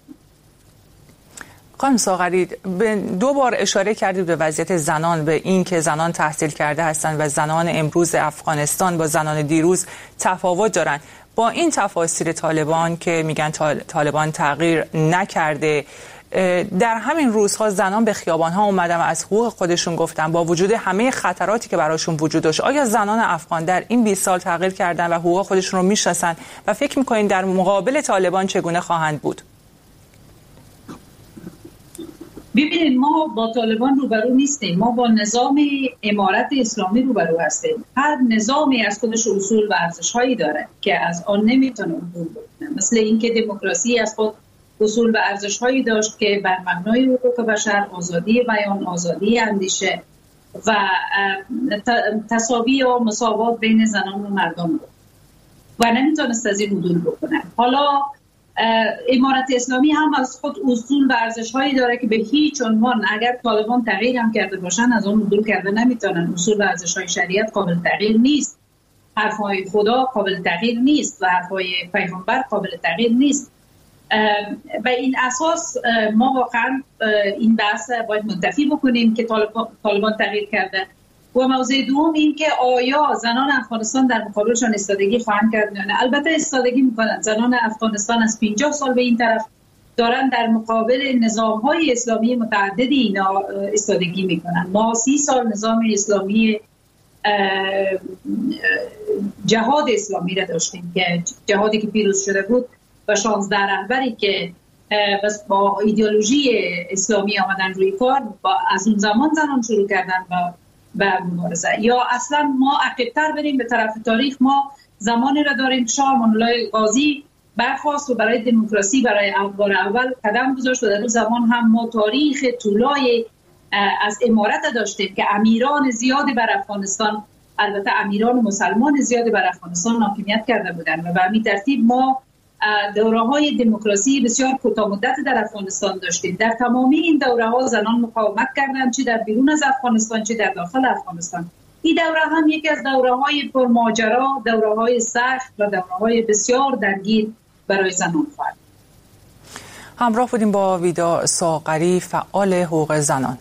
خانم ساغری، به دو بار اشاره کردید به وضعیت زنان، به این که زنان تحصیل کرده هستند و زنان امروز افغانستان با زنان دیروز تفاوت دارند. با این تفاسیر طالبان که میگن طالبان تغییر نکرده، در همین روزها زنان به خیابان‌ها اومدن و از حقوق خودشون گفتن با وجود همه خطراتی که براشون وجود داشت. آیا زنان افغان در این بیست سال تغییر کردن و حقوق خودشون رو میشناسن و فکر می‌کنین در مقابل طالبان چگونه خواهند بود؟ ببینید ما با طالبان روبرو نیستیم، ما با نظام امارت اسلامی روبرو هستیم. هر نظامی از خودش اصول و ارزش‌هایی داره که از آن نمیتونه عبور بکنه. مثل اینکه دموکراسی از خود اصول و ارزش‌هایی داشت که بر مبنای حقوق بشر، آزادی بیان، آزادی اندیشه و تساوی و مساوات بین زنان و مردم بود و نمیتونست از این عدول بکنه. حالا امارت اسلامی هم از خود اصول و ارزش‌هایی داره که به هیچ عنوان اگر طالبان تغییر هم کرده باشن از اون عدول کرده نمیتونن. اصول و ارزش‌های شریعت قابل تغییر نیست، حرف‌های خدا قابل تغییر نیست و حرف‌های پیغمبر قابل تغییر نیست. به این اساس ما واقعا این بحث باید منتفی بکنیم که طالبان, طالبان تغییر کرده. و موضوع دوم این که آیا زنان افغانستان در مقابلشان ایستادگی خواهند کرد یا نه؟ البته ایستادگی میکنند. زنان افغانستان از پنجاه سال به این طرف دارن در مقابل نظام‌های اسلامی متعددی اینا ایستادگی میکنن. ما سی سال نظام اسلامی جهاد اسلامی را داشتیم که جهادی که پیروز شده بود و شانزده رهبری که بس با ایدئولوژی اسلامی آمدن روی کار با از اون زمان زنان شروع کردن و به مبارزه. یا اصلا ما عقب‌تر بریم به طرف تاریخ، ما زمانی را داریم که شاه امان الله غازی برخاست و برای دموکراسی برای بار اول قدم گذاشت و در اون زمان هم ما تاریخ طولای از امارت داشتیم که امیران زیادی بر افغانستان، البته امیران مسلمان زیادی بر افغانستان حاکمیت کرده بودند و به همین ترتیب ما دوره‌های دموکراسی بسیار کوتاه مدت در افغانستان داشتیم. در تمامی این دوره‌ها زنان مقاومت کردند، چه در بیرون از افغانستان چه در داخل افغانستان. این دوره هم یکی از دوره‌های پرماجرا، دوره‌های سخت و دوره‌های بسیار درگیر برای زنان خواهد. همراه بودیم با ویدا ساغری، فعال حقوق زنان.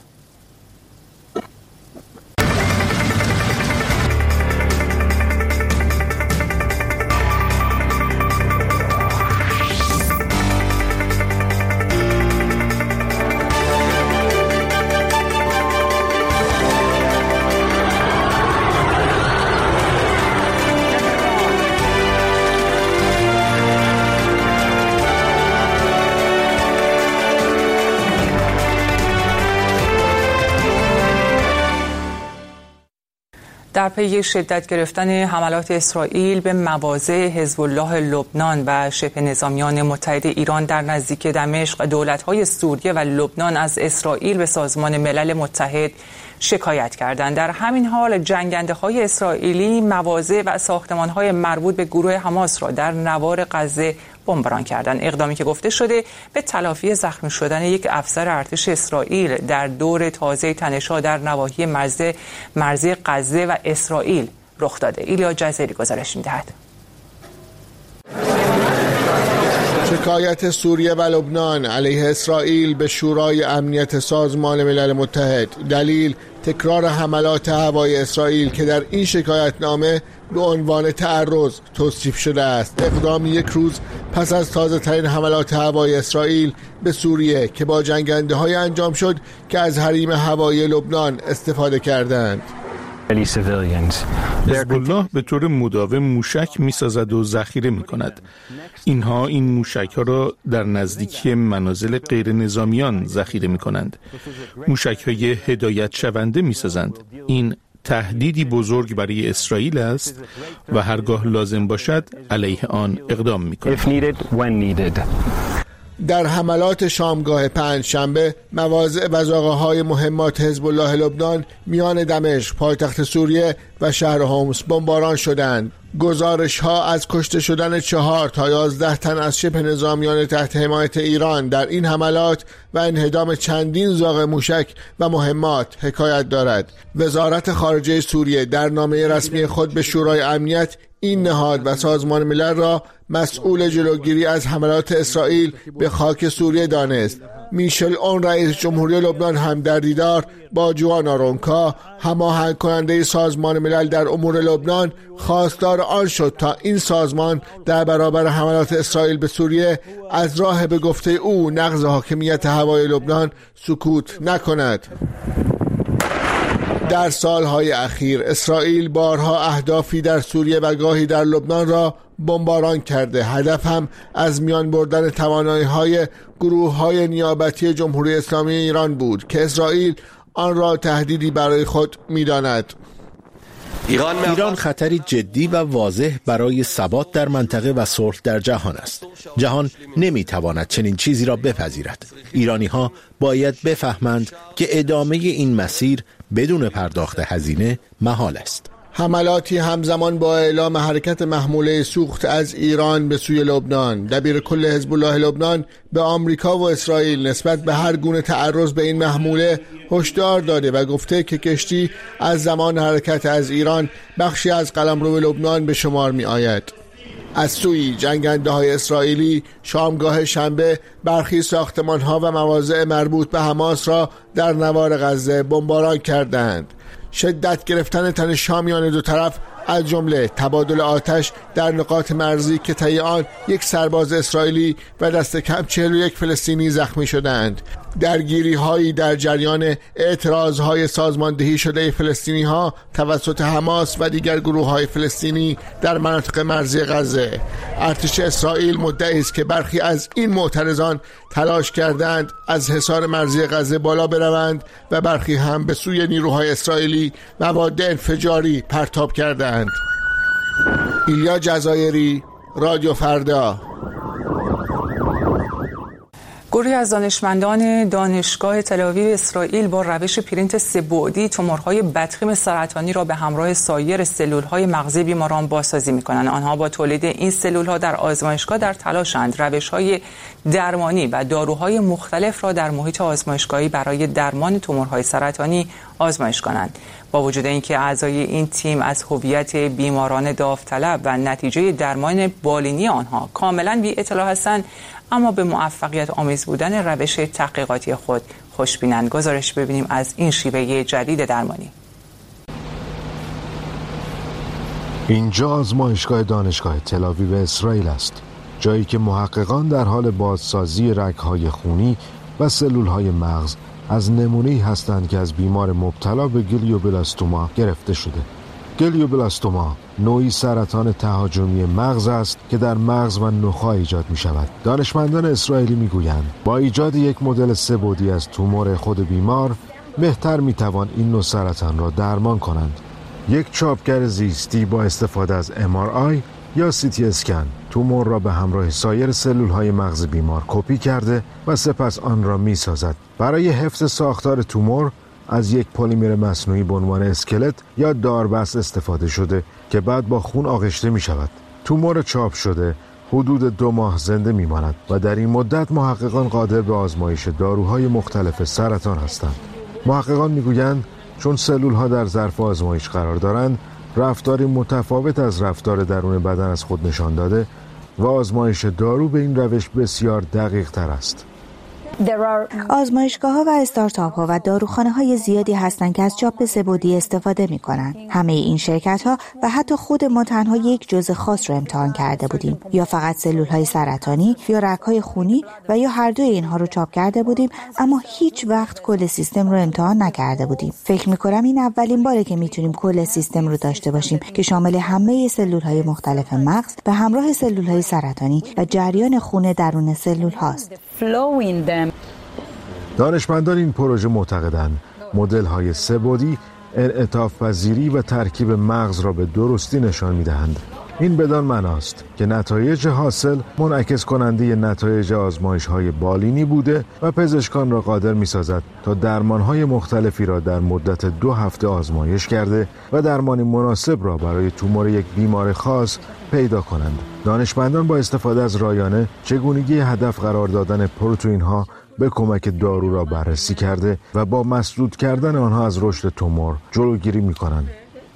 در پی شدت گرفتن حملات اسرائیل به مواضع حزب الله لبنان و شبه نظامیان متحد ایران در نزدیک دمشق، دولت‌های سوریه و لبنان از اسرائیل به سازمان ملل متحد شکایت کردند. در همین حال جنگنده‌های اسرائیلی مواضع و ساختمان‌های مربوط به گروه حماس را در نوار غزه بمباران کردند. اقدامی که گفته شده به تلافی زخمی شدن یک افسر ارتش اسرائیل در دور تازه تنش‌ها در نواحی مرزی مرزی غزه و اسرائیل رخ داده. ایلیا جزیری گزارش می‌دهد. شکایت سوریه و لبنان علیه اسرائیل به شورای امنیت سازمان ملل متحد. دلیل تکرار حملات هوایی اسرائیل که در این شکایتنامه به عنوان تعرض توصیف شده است. اقدام یک روز پس از تازه ترین حملات هوایی اسرائیل به سوریه که با جنگنده های انجام شد که از حریم هوایی لبنان استفاده کردند. حزب الله به طور مداوم موشک می‌سازد و ذخیره می‌کند. اینها این موشک‌ها را در نزدیکی منازل غیر نظامیان ذخیره می‌کنند. موشک‌های هدایت شونده می‌سازند. این تهدیدی بزرگ برای اسرائیل است و هرگاه لازم باشد علیه آن اقدام می‌کند. در حملات شامگاه پنج شنبه مواضع و زاغه‌های مهمات حزب الله لبنان میان دمشق پایتخت سوریه و شهر حمص بمباران شدند. گزارش ها از کشته شدن چهار تا یازده تن از شبه نظامیان تحت حمایت ایران در این حملات و انهدام چندین زاغ موشک و مهمات حکایت دارد. وزارت خارجه سوریه در نامه رسمی خود به شورای امنیت این نهاد و سازمان ملل را مسئول جلوگیری از حملات اسرائیل به خاک سوریه دانست. میشل اون رئیس جمهوری لبنان هم در دیدار با جوانا رونکا هماهنگ کننده سازمان ملل در امور لبنان خواستار آن شد تا این سازمان در برابر حملات اسرائیل به سوریه از راه به گفته او نقض حاکمیت هوایی لبنان سکوت نکند. در سالهای اخیر اسرائیل بارها اهدافی در سوریه و گاهی در لبنان را بمباران کرده. هدف هم از میان بردن توانایی‌های گروه‌های نیابتی جمهوری اسلامی ایران بود که اسرائیل آن را تهدیدی برای خود می‌داند. ایران خطری جدی و واضح برای ثبات در منطقه و صلح در جهان است. جهان نمیتواند چنین چیزی را بپذیرد. ایرانی‌ها باید بفهمند که ادامه این مسیر بدون پرداخت هزینه محال است. حملاتی همزمان با اعلام حرکت محموله سوخت از ایران به سوی لبنان، دبیر کل حزب الله لبنان به آمریکا و اسرائیل نسبت به هر گونه تعرض به این محموله هشدار داده و گفته که کشتی از زمان حرکت از ایران بخشی از قلمرو لبنان به شمار می آید. از سوی جنگنده های اسرائیلی شامگاه شنبه برخی ساختمان ها و مواضع مربوط به حماس را در نوار غزه بمباران کردند. شدت گرفتن تن شامیان دو طرف از جمله تبادل آتش در نقاط مرزی که طی آن یک سرباز اسرائیلی و دست کم چهل و یک فلسطینی زخمی شدند. درگیری هایی در جریان اعتراض های سازماندهی شده فلسطینی ها توسط حماس و دیگر گروه های فلسطینی در مناطق مرزی غزه. ارتش اسرائیل مدعی است که برخی از این معترضان تلاش کردند از حصار مرزی غزه بالا بروند و برخی هم به سوی نیروهای اسرائیلی مواد انفجاری پرتاب کردند. ایلیا جزایری، رادیو فردا. گروهی از دانشمندان دانشگاه تل‌آویو اسرائیل با روش پرینت سه‌بعدی تومورهای بدخیم سرطانی را به همراه سایر سلولهای مغزی بیماران بازسازی می‌کنند. آنها با تولید این سلولها در آزمایشگاه در تلاشند روش‌های درمانی و داروهای مختلف را در محیط آزمایشگاهی برای درمان تومورهای سرطانی آزمایش کنند. با وجود اینکه اعضای این تیم از هویت بیماران داوطلب و نتیجه درمان بالینی آنها کاملاً بی اطلاع هستند، اما به موفقیت آمیز بودن روش تحقیقاتی خود خوشبینند. گزارش ببینیم از این شیوه جدید درمانی. اینجا آزمایشگاه دانشگاه تل‌آویو اسرائیل است، جایی که محققان در حال بازسازی رگ‌های خونی و سلول‌های مغز از نمونه‌ای هستند که از بیمار مبتلا به گلیوبلاستوما گرفته شده. گلیوبلاستوما نوعی سرطان تهاجمی مغز است که در مغز و نخاع ایجاد می شود. دانشمندان اسرائیلی می گویند با ایجاد یک مدل سه‌بعدی از تومور خود بیمار بهتر می توان این نوع سرطان را درمان کنند. یک چاپگر زیستی با استفاده از ام آر آی یا سی تی اسکن تومور را به همراه سایر سلول‌های مغز بیمار کپی کرده و سپس آن را می سازد. برای حفظ ساختار تومور از یک پلیمر مصنوعی به عنوان اسکلت یا داربست استفاده شده که بعد با خون آغشته می شود. تومور چاپ شده حدود دو ماه زنده می ماند و در این مدت محققان قادر به آزمایش داروهای مختلف سرطان هستند. محققان می گویند چون سلول ها در ظرف آزمایش قرار دارند، رفتاری متفاوت از رفتار درون بدن از خود نشان داده و آزمایش دارو به این روش بسیار دقیق تر است. آزمایشگاه ها و استارتاپ ها و داروخانه های زیادی هستند که از چاپ سه‌بعدی استفاده می کنند. همه این شرکت ها و حتی خود ما تنها یک جزء خاص رو امتحان کرده بودیم، یا فقط سلول های سرطانی یا رگ های خونی و یا هر دوی اینها رو چاپ کرده بودیم، اما هیچ وقت کل سیستم رو امتحان نکرده بودیم. فکر می کنم این اولین باره که میتونیم کل سیستم رو داشته باشیم که شامل همه سلول های مختلف مغز به همراه سلول های سرطانی و جریان خون درون سلول هاست. دانشمندان این پروژه معتقدند مدل های سه‌بعدی انعطاف پذیری و ترکیب مغز را به درستی نشان می‌دهند. این بدان معناست که نتایج حاصل منعکس کننده نتایج آزمایش‌های بالینی بوده و پزشکان را قادر می‌سازد تا درمان‌های مختلفی را در مدت دو هفته آزمایش کرده و درمانی مناسب را برای تومور یک بیمار خاص پیدا کنند. دانشمندان با استفاده از رایانه چگونگی هدف قرار دادن پروتئین‌ها به کمک دارو را بررسی کرده و با مسدود کردن آنها از رشد تومور جلوگیری می‌کنند.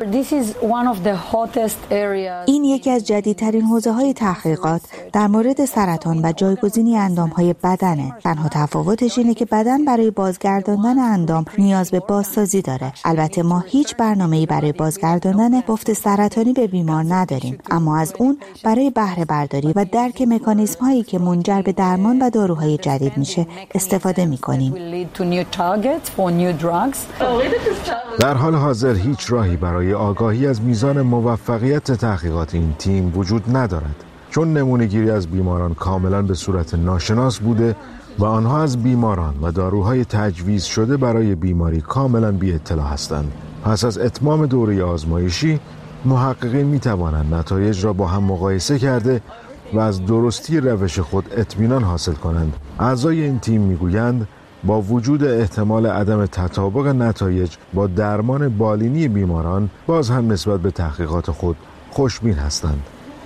این یکی از جدیدترین حوزه‌های تحقیقات در مورد سرطان و جایگزینی اندام‌های بدنه. تنها تفاوتش اینه که بدن برای بازگرداندن اندام نیاز به بازسازی داره. البته ما هیچ برنامه‌ای برای بازگرداندن بافت سرطانی به بیمار نداریم، اما از اون برای بهره برداری و درک مکانیزم‌هایی که منجر به درمان و داروهای جدید میشه استفاده می‌کنیم. در حال حاضر هیچ راهی برای برای آگاهی از میزان موفقیت تحقیقات این تیم وجود ندارد، چون نمونه‌گیری از بیماران کاملا به صورت ناشناس بوده و آنها از بیماران و داروهای تجویز شده برای بیماری کاملا بی اطلاع هستند. پس از اتمام دوره آزمایشی محققین می توانند نتایج را با هم مقایسه کرده و از درستی روش خود اطمینان حاصل کنند. اعضای این تیم می گویند با وجود احتمال عدم تطابق نتایج با درمان بالینی بیماران، باز هم نسبت به تحقیقات خود خوشبین هستند.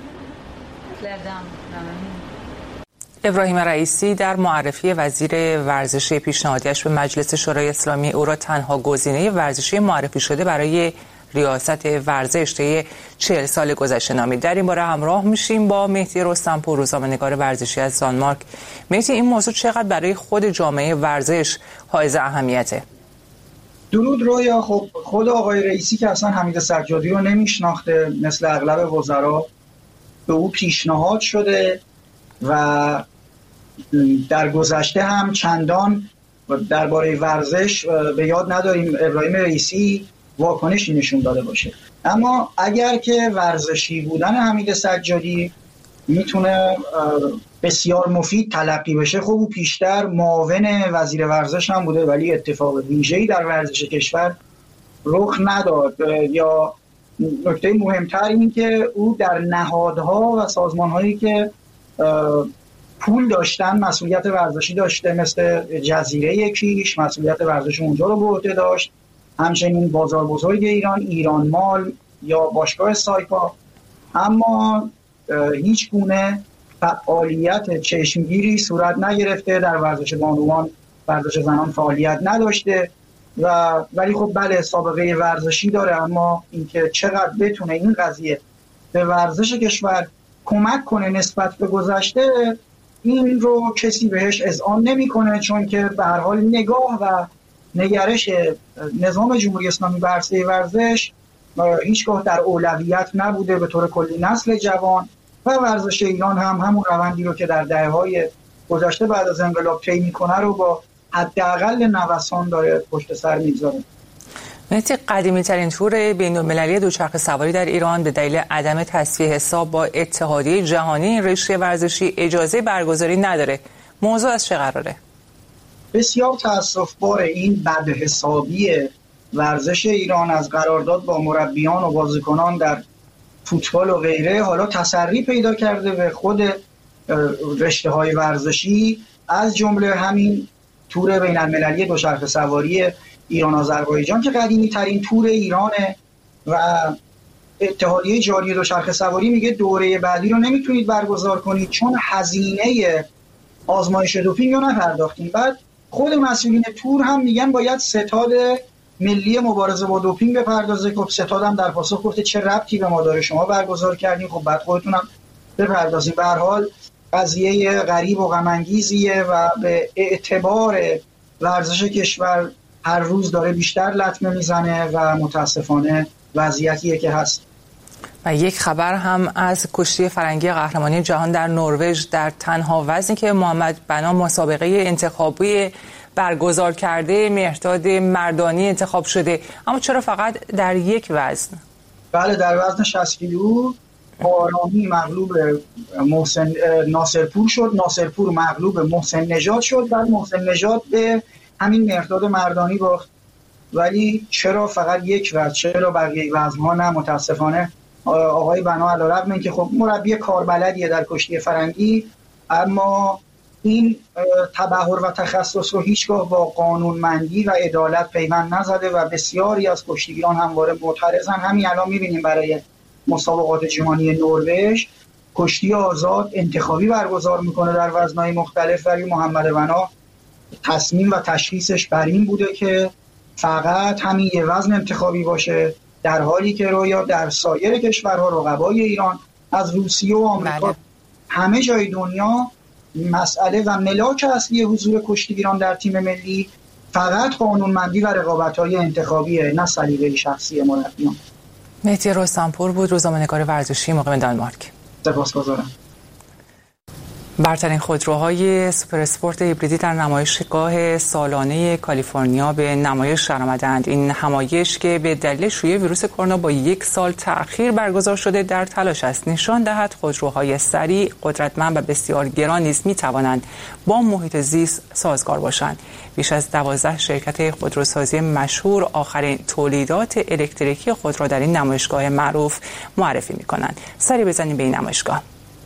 ابراهیم رئیسی در معرفی وزیر ورزش پیشنهادیش به مجلس شورای اسلامی او را تنها گزینه ورزشی معرفی شده برای ریاست ورزش طی چهل سال گذشته نامید. در این باره همراه میشیم با مهدی رستمپور، روزنامه‌نگار ورزشی از دانمارک. مهدی، این موضوع چقدر برای خود جامعه ورزش حائز اهمیته؟ درود رویا. خب خود آقای رئیسی که اصلا حمید سجادی رو نمیشناخته، مثل اغلب وزرا به او پیشنهاد شده و در گذشته هم چندان درباره ورزش به یاد نداریم ابراهیم رئیسی واکنشی نشون داده باشه. اما اگر که ورزشی بودن حمید سجادی میتونه بسیار مفید تلقی بشه، خب او پیشتر معاون وزیر ورزش هم بوده ولی اتفاق ویژه‌ای در ورزش کشور رخ نداد. یا نکته مهمتر این که او در نهادها و سازمانهایی که پول داشتن مسئولیت ورزشی داشته، مثل جزیره کیش مسئولیت ورزش اونجا رو به عهده داشت، همچنین بازار بزرگ ایران، ایران مال یا باشگاه سایپا. اما هیچ گونه فعالیت چشمگیری صورت نگرفته، در ورزش بانوان، ورزش زنان فعالیت نداشته و ولی خب بله سابقه ورزشی داره. اما اینکه چقدر بتونه این قضیه به ورزش کشور کمک کنه نسبت به گذشته، این رو کسی بهش اذعان نمیکنه، چون که به هر حال نگاه و نگرش نظام جمهوری اسلامی بر عرصه ورزش هیچگاه در اولویت نبوده به طور کلی نسل جوان، و ورزش ایران هم همون روندی رو که در دهه‌های گذشته بعد از انقلاب طی میکنه رو با حداقل نوسان داره پشت سر میگذاره. مهدی، قدیمی ترین تور بین المللی دوچرخه سواری در ایران به دلیل عدم تصفیه حساب با اتحادیه جهانی این رشته ورزشی اجازه برگزاری نداره. موضوع از چه قراره؟ بسیار تأسف‌بار این بدحسابی ورزش ایران از قرارداد با مربیان و بازیکنان در فوتبال و غیره حالا تسری پیدا کرده به خود رشته‌های ورزشی، از جمله همین تور بین المللی دوچرخه سواری ایران آذربایجان که قدیمی ترین تور ایرانه و اتحادیه جاری دوچرخه سواری میگه دوره بعدی رو نمیتونید برگزار کنید چون هزینه آزمایش دوپینگ رو نپرداختیم. بعد خود مسئولین تور هم میگن باید ستاد ملی مبارزه با دوپینگ بپردازه. خب ستاد هم در پاسخ گفته چه ربطی به ما داره، شما برگزار کردین، خب بعد خودتون هم بپردازین. به هر حال قضیه غریب و غم انگیزیه و به اعتبار ورزش کشور هر روز داره بیشتر لطمه میزنه و متاسفانه وضعیتیه که هست. و یک خبر هم از کشتی فرنگی قهرمانی جهان در نروژ در تنها وزنی که محمد بنا مسابقه انتخابی برگزار کرده مهرداد مردانی انتخاب شده. اما چرا فقط در یک وزن؟ بله، در وزن شصت کیلو آرامی مغلوب محسن ناصرپور شد، ناصرپور مغلوب محسن نژاد شد، بعد محسن نژاد به همین مهرداد مردانی باخت. ولی چرا فقط یک وزن؟ چرا بقیه وزن‌ها نه؟ متاسفانه آقای بنا علیرغم اینکه خب مربی کاربلدیه در کشتی فرنگی، اما این تبحر و تخصص رو هیچگاه با قانونمندی و عدالت پیوند نزده و بسیاری از کشتیگیران همواره معترضن. همین الان می‌بینیم برای مسابقات جهانی نروژ کشتی آزاد انتخابی برگزار میکنه در وزن‌های مختلف، ولی محمد بنا تصمیم و تشخیصش بر این بوده که فقط همین یه وزن انتخابی باشه، در حالی که رویا در سایر کشورها رقبای ایران از روسیه و آمریکا بله. همه جای دنیا مسئله و ملاک اصلی حضور کشتیگیران در تیم ملی فقط قانونمندی و رقابت‌های انتخابیه، نه سلیقه شخصی مربیان. مهدی رستمپور بود، روزنامه‌نگار ورزشی مقیم دانمارک. سپاسگزارم. برترین خودروهای سوپر اسپورت هیبریدی در نمایشگاه سالانه کالیفرنیا به نمایش درآمدند. این نمایش که به دلیل شیوع ویروس کرونا با یک سال تأخیر برگزار شده در تلاش است نشان دهد خودروهای سریع، قدرتمند و بسیار گران نیز می‌توانند با محیط زیست سازگار باشند. بیش از دوازده شرکت خودروسازی مشهور آخرین تولیدات الکتریکی خود را در این نمایشگاه معروف معرفی می‌کنند. سری بزنیم به این نمایشگاه.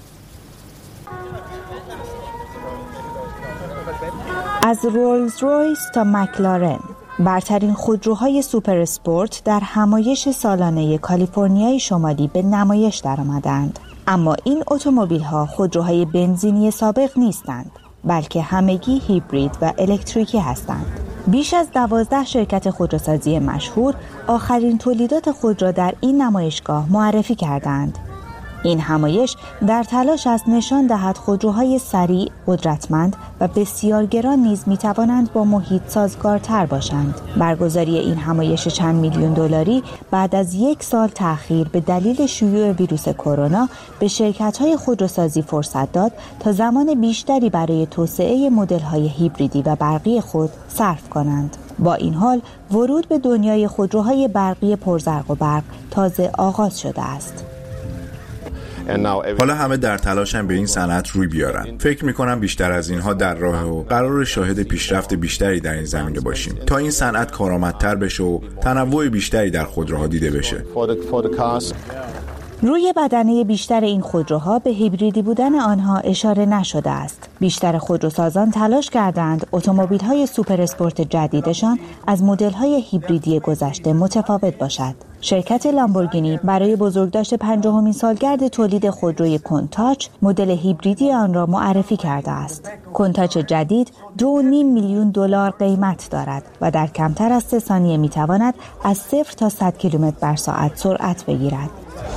از رولز رویس تا مکلارن، برترین خودروهای سوپر اسپورت در همایش سالانه کالیفرنیای شمالی به نمایش درآمدند. اما این اتومبیل‌ها خودروهای بنزینی سابق نیستند، بلکه همگی هیبرید و الکتریکی هستند. بیش از دوازده شرکت خودروسازی مشهور آخرین تولیدات خود را در این نمایشگاه معرفی کردند. این همایش در تلاش است نشان دهد خودروهای سریع، قدرتمند و بسیار گران نیز می‌توانند با محیط سازگارتر باشند. برگزاری این همایش چند میلیون دلاری بعد از یک سال تأخیر به دلیل شیوع ویروس کرونا به شرکت‌های خودروسازی فرصت داد تا زمان بیشتری برای توسعه مدل‌های هیبریدی و برقی خود صرف کنند. با این حال ورود به دنیای خودروهای برقی پرزرق و برق تازه آغاز شده است. حالا همه در تلاشن به این صنعت روی بیارن. فکر میکنم بیشتر از اینها در راه و قرار شاهد پیشرفت بیشتری در این زمینه باشیم تا این صنعت کارآمدتر بشه و تنوع بیشتری در خودروها دیده بشه. روی بدنه بیشتر این خودروها به هیبریدی بودن آنها اشاره نشده است. بیشتر خودروسازان تلاش کردند اتومبیل‌های سوپر اسپورت جدیدشان از مدل‌های هیبریدی گذشته متفاوت باشد. شرکت لامبورگینی برای بزرگداشت پنجاهمین سالگرد تولید خودروی کونتاچ مدل هیبریدی آن را معرفی کرده است. کونتاچ جدید دو و نیم میلیون دلار قیمت دارد و در کمتر از سه ثانیه می‌تواند از صفر تا صد کیلومتر بر ساعت سرعت بگیرد.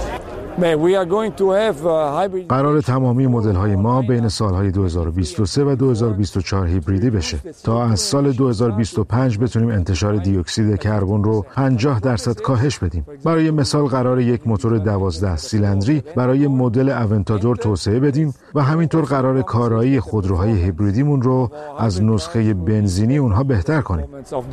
قرار تمامی مدل‌های ما بین سال‌های دو هزار و بیست و سه و دو هزار و بیست و چهار هیبریدی بشه تا از سال دو هزار و بیست و پنج بتونیم انتشار دی اکسید کربن رو پنجاه درصد کاهش بدیم. برای مثال قرار یک موتور دوازده سیلندری برای مدل اونتادور توسعه بدیم و همینطور قرار کارایی خودروهای هیبریدیمون رو از نسخه بنزینی اونها بهتر کنیم.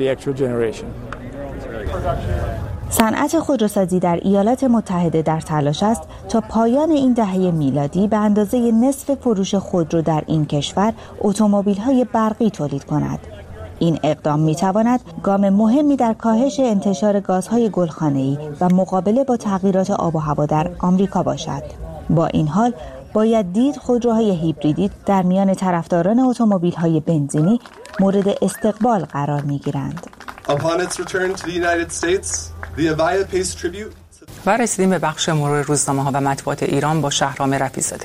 صنعت خودروسازی در ایالات متحده در تلاش است تا پایان این دهه میلادی به اندازه نصف فروش خودرو در این کشور اتومبیل‌های برقی تولید کند. این اقدام می‌تواند گام مهمی در کاهش انتشار گازهای گلخانه‌ای و مقابله با تغییرات آب و هوا در آمریکا باشد. با این حال باید دید خودروهای هیبریدی در میان طرفداران اتومبیل‌های بنزینی مورد استقبال قرار می‌گیرند. و رسیدیم به بخش مرور روزنامه‌ها و مطبوعات ایران با شهرام رفیع‌زاده.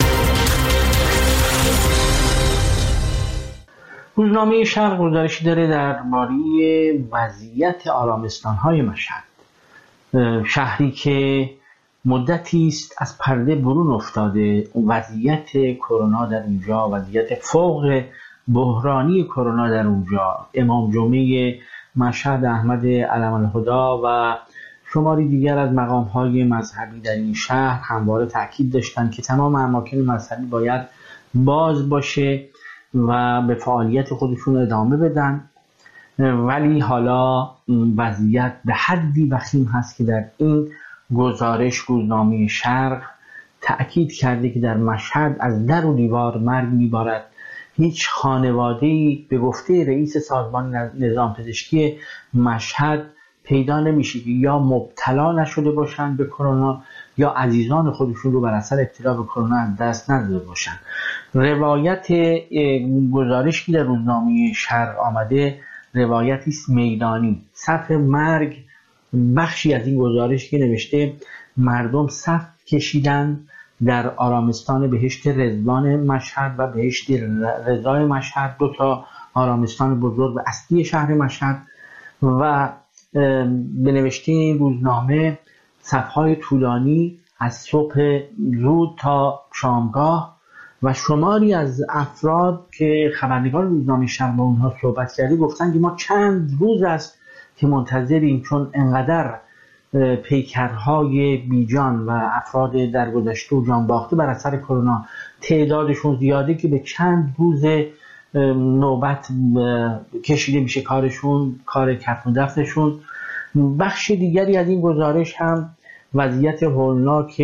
روزنامه شرق گزارشی داره درباره وضعیت آرامستان‌های مشهد، شهری که مدتی است از پرده برون افتاده. وضعیت کرونا در اونجا، وضعیت فوق بحرانی کرونا در اونجا، امام جمعه مشهد احمد علم‌الهدی و شماری دیگر از مقام‌های مذهبی در این شهر همواره تاکید داشتند که تمام اماکن مذهبی باید باز باشه و به فعالیت خودشون ادامه بدن، ولی حالا وضعیت به حدی وخیم هست که در این گزارش روزنامه شرق تأکید کرده که در مشهد از در و دیوار مرگ میبارد. هیچ خانواده‌ای به گفته رئیس سازمان نظام پزشکی مشهد پیدا نمیشه که یا مبتلا نشده باشن به کرونا یا عزیزان خودشون رو بر اثر ابتلا به کرونا از دست نداده باشن. روایت گزارشی در روزنامه شرق آمده روایتی است میدانی. صف مرگ بخشی از این گزارش که نوشته مردم صف کشیدن در آرامستان بهشت رضوان مشهد و بهشت رضای مشهد، دو تا آرامستان بزرگ و اصلی شهر مشهد، و به نوشته روزنامه صف‌های طولانی از صبح زود تا شامگاه و شماری از افراد که خبرنگار روزنامه شرق با اونها صحبت کرده گفتن که ما چند روز است که منتظریم، چون انقدر پیکرهای بیجان و افراد درگذشته و جان باخته بر اثر کرونا تعدادشون زیاده که به چند روز نوبت کشیده میشه کارشون، کار کف و دفتشون. بخش دیگری از این گزارش هم وضعیت هولناک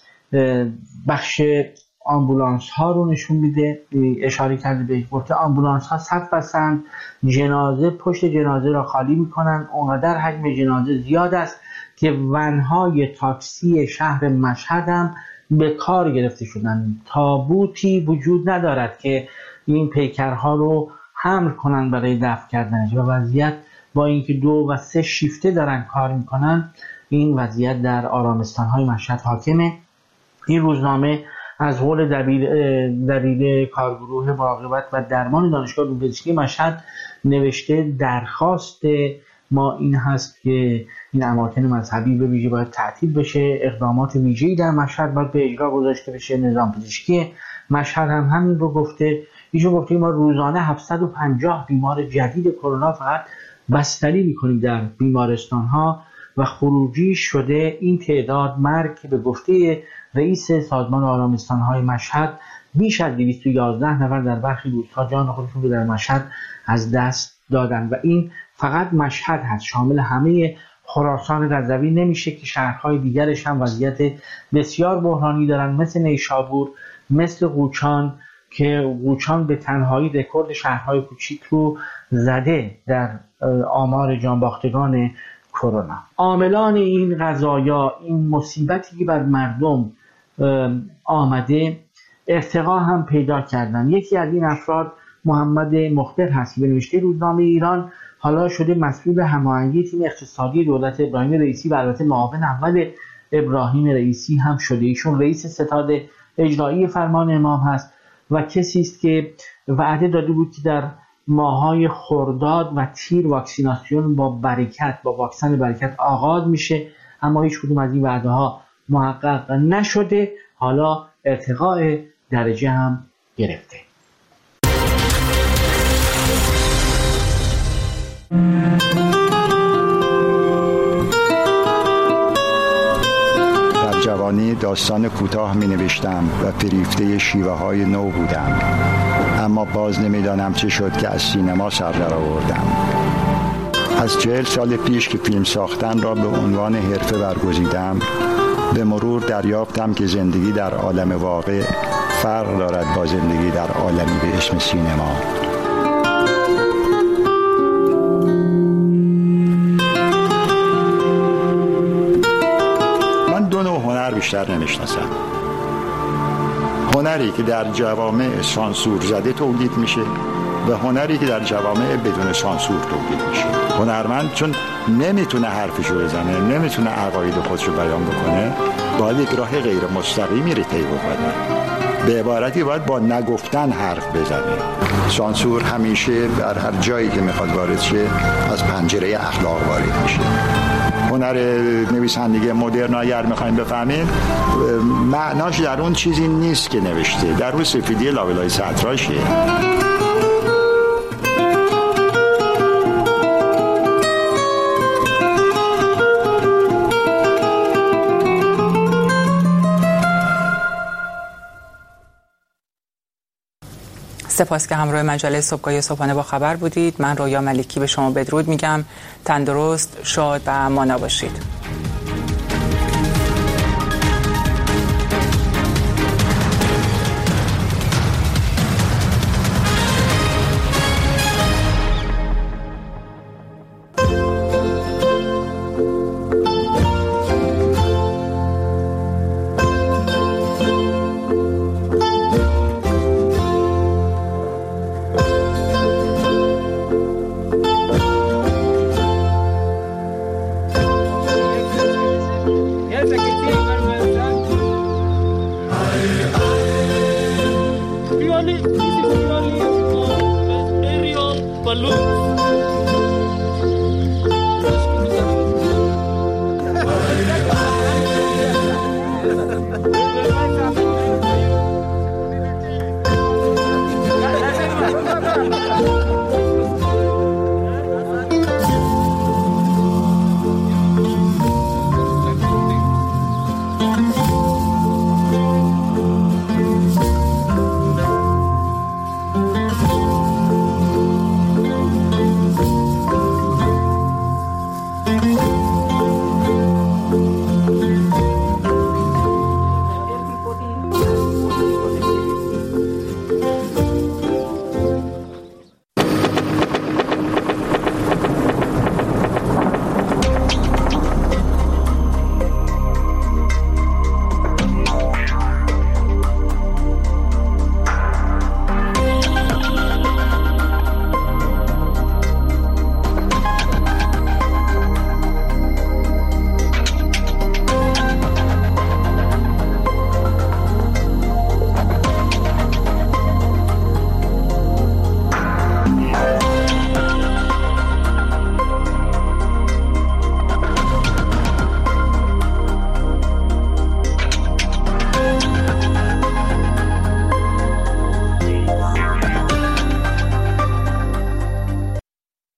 بخش آمبولانس ها رو نشون میده. اشاره کرده به گفته آمبولانس ها صف بستند، جنازه پشت جنازه را خالی میکنن. اونقدر حجم جنازه زیاد است که ونهای تاکسی شهر مشهد هم به کار گرفته شدن. تابوتی وجود ندارد که این پیکرها رو حمل کنن برای دفن کردنش و وضعیت با اینکه دو و سه شیفته دارن کار میکنن، این وضعیت در آرامستان‌های مشهد حاکمه. این روزنامه از قول دبیر دبیر کارگروه مراقبت و درمان دانشگاه علوم پزشکی مشهد نوشته درخواست ما این هست که این اماکن مذهبی به ویژه باید تعطیل بشه، اقدامات ویژه‌ای در مشهد باید به اجرا گذاشته بشه. نظام پزشکی مشهد هم همین رو گفته. ایشون گفته ما روزانه هفتصد و پنجاه بیمار جدید کرونا فقط بستری میکنیم در بیمارستان ها و خروجی شده این تعداد مرگ که به گفته رئیس سازمان آرامستان های مشهد بیش از دویست و یازده نفر در برخی روزها جان خودشون رو در مشهد از دست دادن و این فقط مشهد هست، شامل همه خراسان رضوی نمیشه که شهرهای دیگرش هم وضعیت بسیار بحرانی دارن، مثل نیشابور، مثل قوچان که قوچان به تنهایی رکورد شهرهای کوچیک رو زده در آمار جانباختگان کرونا. عاملان این قضایا، این مصیبتی که بر مردم آمده ارتقا هم پیدا کردن. یکی از این افراد محمد مخبر هست به نوشته روزنامه ایران حالا شده مسئول هماهنگی تیم اقتصادی دولت ابراهیم رئیسی و البته معاون اول ابراهیم رئیسی هم شده. ایشون رئیس ستاد اجرایی فرمان امام هست و کسی است که وعده داده بود که در ماهای خرداد و تیر واکسیناسیون با برکت با واکسن برکت آغاز میشه، اما هیچ کدوم از این وعده ها محقق نشده. حالا ارتقاء درجه هم گرفته. در جوانی داستان کوتاه می نوشتم و فریفته شیوه های نو بودم، اما باز نمیدانم چه شد که از سینما سر در آوردم. از چهل سال پیش که فیلم ساختن را به عنوان حرفه برگزیدم، به مرور دریافتم که زندگی در عالم واقع فرق دارد با زندگی در عالمی به اسم سینما. من دو نوع هنر بیشتر نمیشناسم. هنری که در جوامع سانسور زده تولید میشه و هنری که در جوامع بدون سانسور تولید میشه. هنرمند چون نمیتونه حرفشو بزنه، نمیتونه عقاید خودشو بیان بکنه، باید یک راه غیر مستقیمی رو طی بکنه. به عبارتی باید با نگفتن حرف بزنه. سانسور همیشه در هر جایی که میخواد وارد شه از پنجره اخلاق وارد میشه. هنر نویسندگی مدرن اگر میخوایم بفهمیم معناش در اون چیزی نیست که نوشته، در اون سفیدی لابلای سطراشه. سپاس که همراه مجله صبحگاهی صبحانه با خبر بودید. من رویا ملکی به شما بدرود میگم. تندرست، شاد و مانا باشید. Balloons.